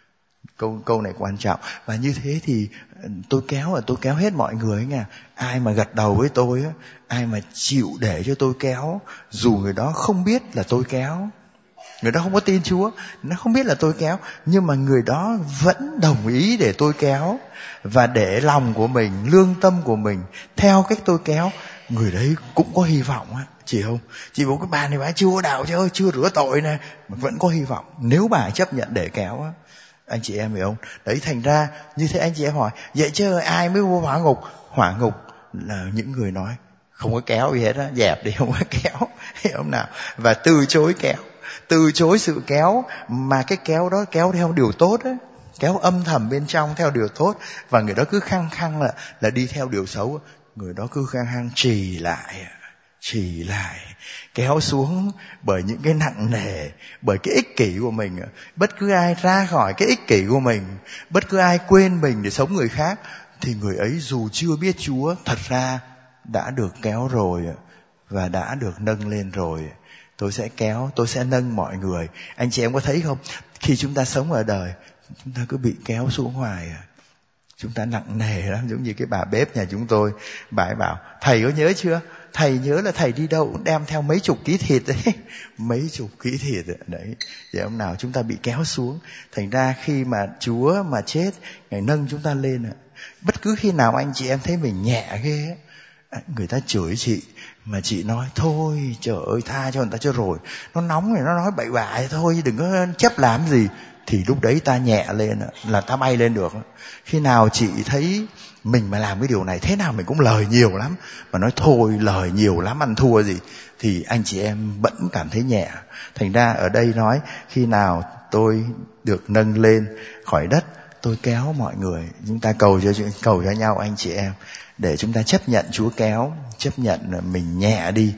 Câu câu này quan trọng. Và như thế thì tôi kéo là tôi kéo hết mọi người nha. Ai mà gật đầu với tôi á, ai mà chịu để cho tôi kéo, dù người đó không biết là tôi kéo, người đó không có tin Chúa, nó không biết là tôi kéo, nhưng mà người đó vẫn đồng ý để tôi kéo và để lòng của mình, lương tâm của mình theo cách tôi kéo, người đấy cũng có hy vọng á. Chị không? Chị bảo cái bà này bà chưa có đạo chứ, chưa rửa tội nè, mà vẫn có hy vọng nếu bà chấp nhận để kéo á. Anh chị em hiểu không? Đấy, thành ra như thế anh chị em hỏi, vậy chứ ai mới vô hỏa ngục? Hỏa ngục là những người nói không có kéo gì hết á, dẹp đi, không có kéo, hiểu không nào? Và từ chối kéo, từ chối sự kéo, mà cái kéo đó kéo theo điều tốt á, kéo âm thầm bên trong theo điều tốt, và người đó cứ khăng khăng là là đi theo điều xấu, người đó cứ khăng khăng trì lại, trì lại, kéo xuống bởi những cái nặng nề, bởi cái ích kỷ của mình. Bất cứ ai ra khỏi cái ích kỷ của mình, bất cứ ai quên mình để sống người khác, thì người ấy dù chưa biết Chúa, thật ra đã được kéo rồi và đã được nâng lên rồi. Tôi sẽ kéo, tôi sẽ nâng mọi người. Anh chị em có thấy không? Khi chúng ta sống ở đời, chúng ta cứ bị kéo xuống hoài à. Chúng ta nặng nề lắm, giống như cái bà bếp nhà chúng tôi. Bà ấy bảo, thầy có nhớ chưa? Thầy nhớ là thầy đi đâu cũng đem theo mấy chục ký thịt đấy. Mấy chục ký thịt đấy. Đấy. Vậy hôm nào chúng ta bị kéo xuống. Thành ra khi mà Chúa mà chết, Ngài nâng chúng ta lên. Bất cứ khi nào anh chị em thấy mình nhẹ ghê, người ta chửi chị, mà chị nói thôi trời ơi tha cho người ta cho rồi, nó nóng thì nó nói bậy bạ thôi, đừng có chấp làm gì, thì lúc đấy ta nhẹ lên là ta bay lên được. Khi nào chị thấy mình mà làm cái điều này thế nào mình cũng lời nhiều lắm, mà nói thôi lời nhiều lắm ăn thua gì, thì anh chị em vẫn cảm thấy nhẹ. Thành ra ở đây nói khi nào tôi được nâng lên khỏi đất, tôi kéo mọi người. Chúng ta cầu cho cầu cho nhau anh chị em, để chúng ta chấp nhận Chúa kéo, chấp nhận là mình nhẹ đi,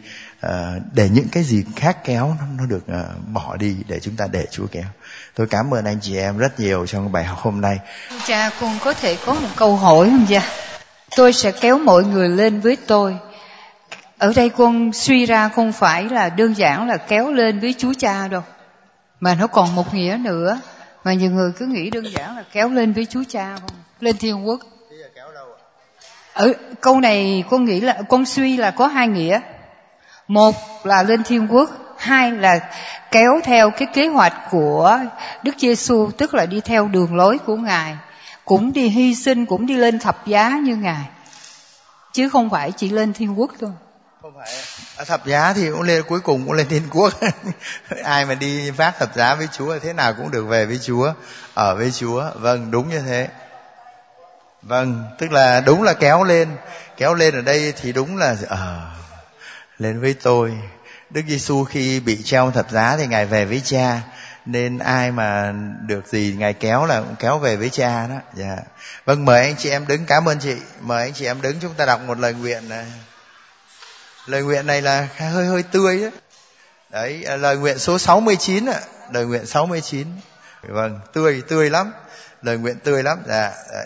để những cái gì khác kéo nó được bỏ đi, để chúng ta để Chúa kéo. Tôi cảm ơn anh chị em rất nhiều trong bài học hôm nay. Cha, con có thể có một câu hỏi không cha? Tôi sẽ kéo mọi người lên với tôi. Ở đây con suy ra không phải là đơn giản là kéo lên với Chúa Cha đâu, mà nó còn một nghĩa nữa. Mà nhiều người cứ nghĩ đơn giản là kéo lên với Chúa Cha không? Lên thiên quốc. Ở câu này con nghĩ là con suy là có hai nghĩa. Một là lên thiên quốc, hai là kéo theo cái kế hoạch của Đức Giêsu, tức là đi theo đường lối của Ngài, cũng đi hy sinh, cũng đi lên thập giá như Ngài, chứ không phải chỉ lên thiên quốc thôi. Không phải ở thập giá thì cũng lên, cuối cùng cũng lên thiên quốc. Ai mà đi vác thập giá với Chúa thế nào cũng được về với Chúa, ở với Chúa. Vâng, đúng như thế. Vâng, tức là đúng là kéo lên. Kéo lên ở đây thì đúng là ờ à, lên với tôi. Đức Giêsu khi bị treo thập giá thì Ngài về với Cha, nên ai mà được gì Ngài kéo là cũng kéo về với Cha đó. Dạ. Vâng, mời anh chị em đứng. Cảm ơn chị. Mời anh chị em đứng, chúng ta đọc một lời nguyện này. Lời nguyện này là hơi hơi tươi đấy. Đấy, lời nguyện số sáu mươi chín ạ. Lời nguyện sáu mươi chín. Vâng, tươi, tươi lắm. Lời nguyện tươi lắm. Dạ, đấy.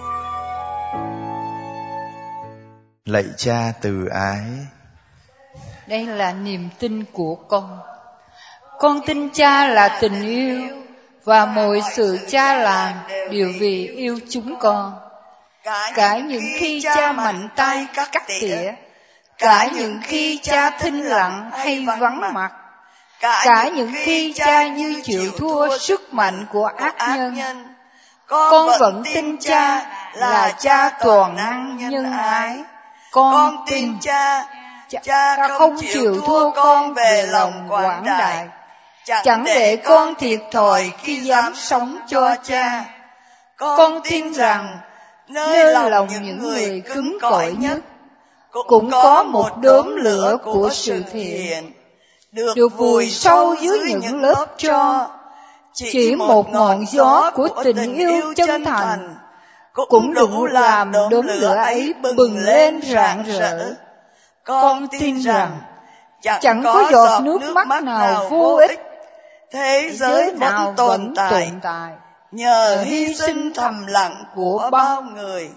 Lạy Cha từ ái, đây là niềm tin của con. Con tin Cha là tình yêu, và mọi sự Cha làm đều vì yêu chúng con. Cả những khi Cha mạnh tay cắt tỉa, cả những khi Cha thinh lặng hay vắng mặt, cả những khi Cha như chịu thua sức mạnh của ác nhân, con vẫn tin Cha là Cha toàn năng nhân ái. Con tin Cha, Cha không chịu thua con về lòng quảng đại, chẳng để con thiệt thòi khi dám sống cho Cha. Con tin rằng nơi lòng những người cứng cỏi nhất cũng có một đốm lửa của sự thiện, được vùi sâu dưới những lớp tro. Chỉ một ngọn gió của tình yêu chân thành cũng đủ làm đốm lửa ấy bừng lên rạng rỡ. Con tin rằng chẳng có giọt nước mắt nào vô ích, thế giới vẫn tồn tại nhờ hy sinh thầm lặng của bao người.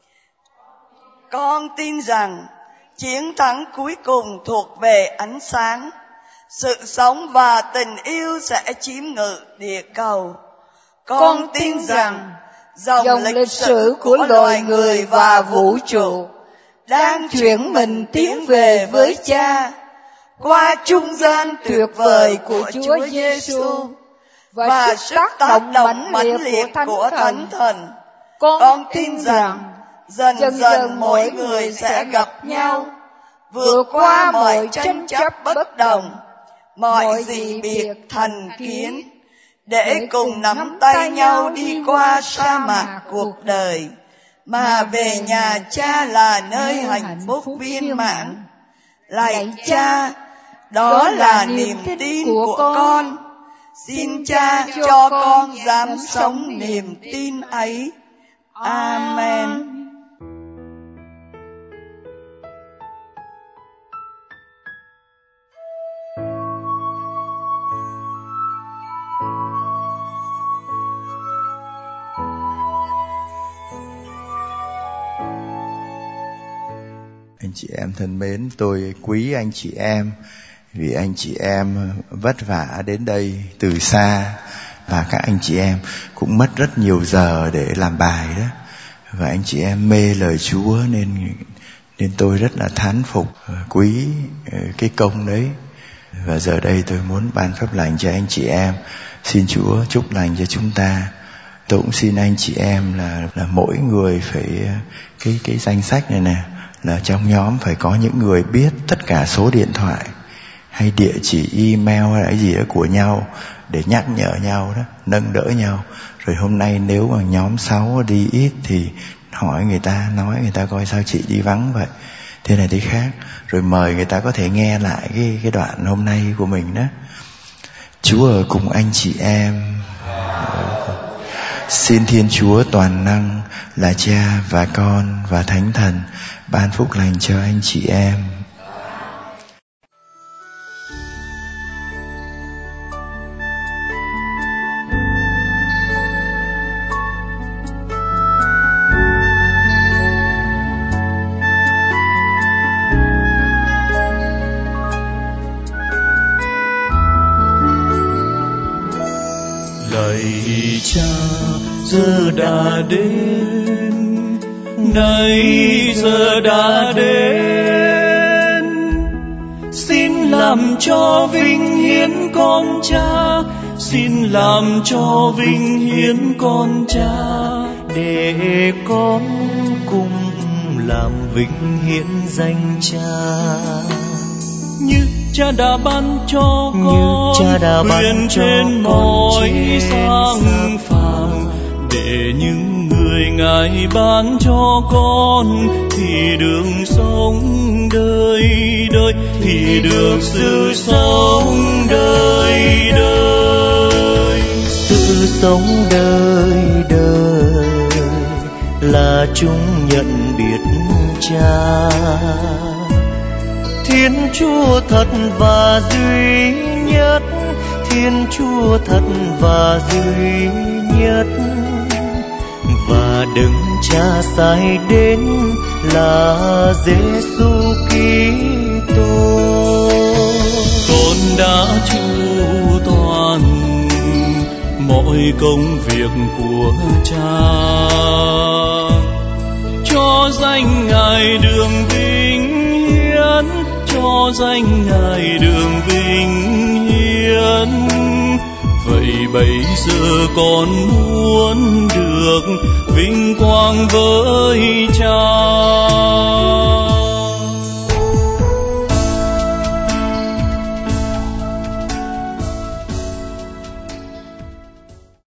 Con tin rằng chiến thắng cuối cùng thuộc về ánh sáng. Sự sống và tình yêu sẽ chiếm ngự địa cầu. Con tin rằng dòng lịch sử của loài người và vũ trụ đang chuyển mình tiến về với Cha qua trung gian tuyệt vời của Chúa Giêsu và sức tác động mãnh liệt của Thánh Thần. Con tin rằng dần dần mỗi người sẽ gặp nhau, vượt qua mọi tranh chấp bất đồng, mọi dị biệt thành kiến, để cùng nắm tay nhau đi qua sa mạc cuộc đời, mà về nhà Cha là nơi hạnh phúc viên mãn. Lạy Cha, đó là niềm tin của con. Xin Cha cho con dám sống niềm tin ấy. Amen. Anh chị em thân mến, tôi quý anh chị em vì anh chị em vất vả đến đây từ xa, và các anh chị em cũng mất rất nhiều giờ để làm bài đó, và anh chị em mê lời Chúa nên nên tôi rất là thán phục, quý cái công đấy. Và giờ đây tôi muốn ban phép lành cho anh chị em. Xin Chúa chúc lành cho chúng ta. Tôi cũng xin anh chị em là là mỗi người phải cái cái danh sách này nè, là trong nhóm phải có những người biết tất cả số điện thoại hay địa chỉ email hay gì đó của nhau để nhắc nhở nhau đó, nâng đỡ nhau. Rồi hôm nay nếu mà nhóm sáu đi ít thì hỏi người ta, nói người ta coi sao chị đi vắng vậy, thế này thế khác, rồi mời người ta có thể nghe lại cái cái đoạn hôm nay của mình đó. Chúa ở cùng anh chị em. Xin Thiên Chúa toàn năng là Cha và Con và Thánh Thần ban phúc lành cho anh chị em. Lạy Cha, giờ đã đến, nay giờ đã đến, xin làm cho vinh hiến con Cha, xin làm cho vinh hiến con Cha, để con cùng làm vinh hiến danh Cha. Như Cha đã ban cho con quyền trên mọi sang phàng, để những người Ngài ban cho con thì đường sống đời đời, thì được sự sống đời đời. Sự sống đời đời là chúng nhận biết Cha, Thiên Chúa thật và duy nhất, Thiên Chúa thật và duy nhất, và đấng Cha sai đến là Giêsu Kitô. đã chu toàn mọi công việc của Cha, cho danh Ngài đường vinh hiến, cho danh Ngài đường vinh hiến. Vậy bây giờ con muốn được vinh quang với Cha.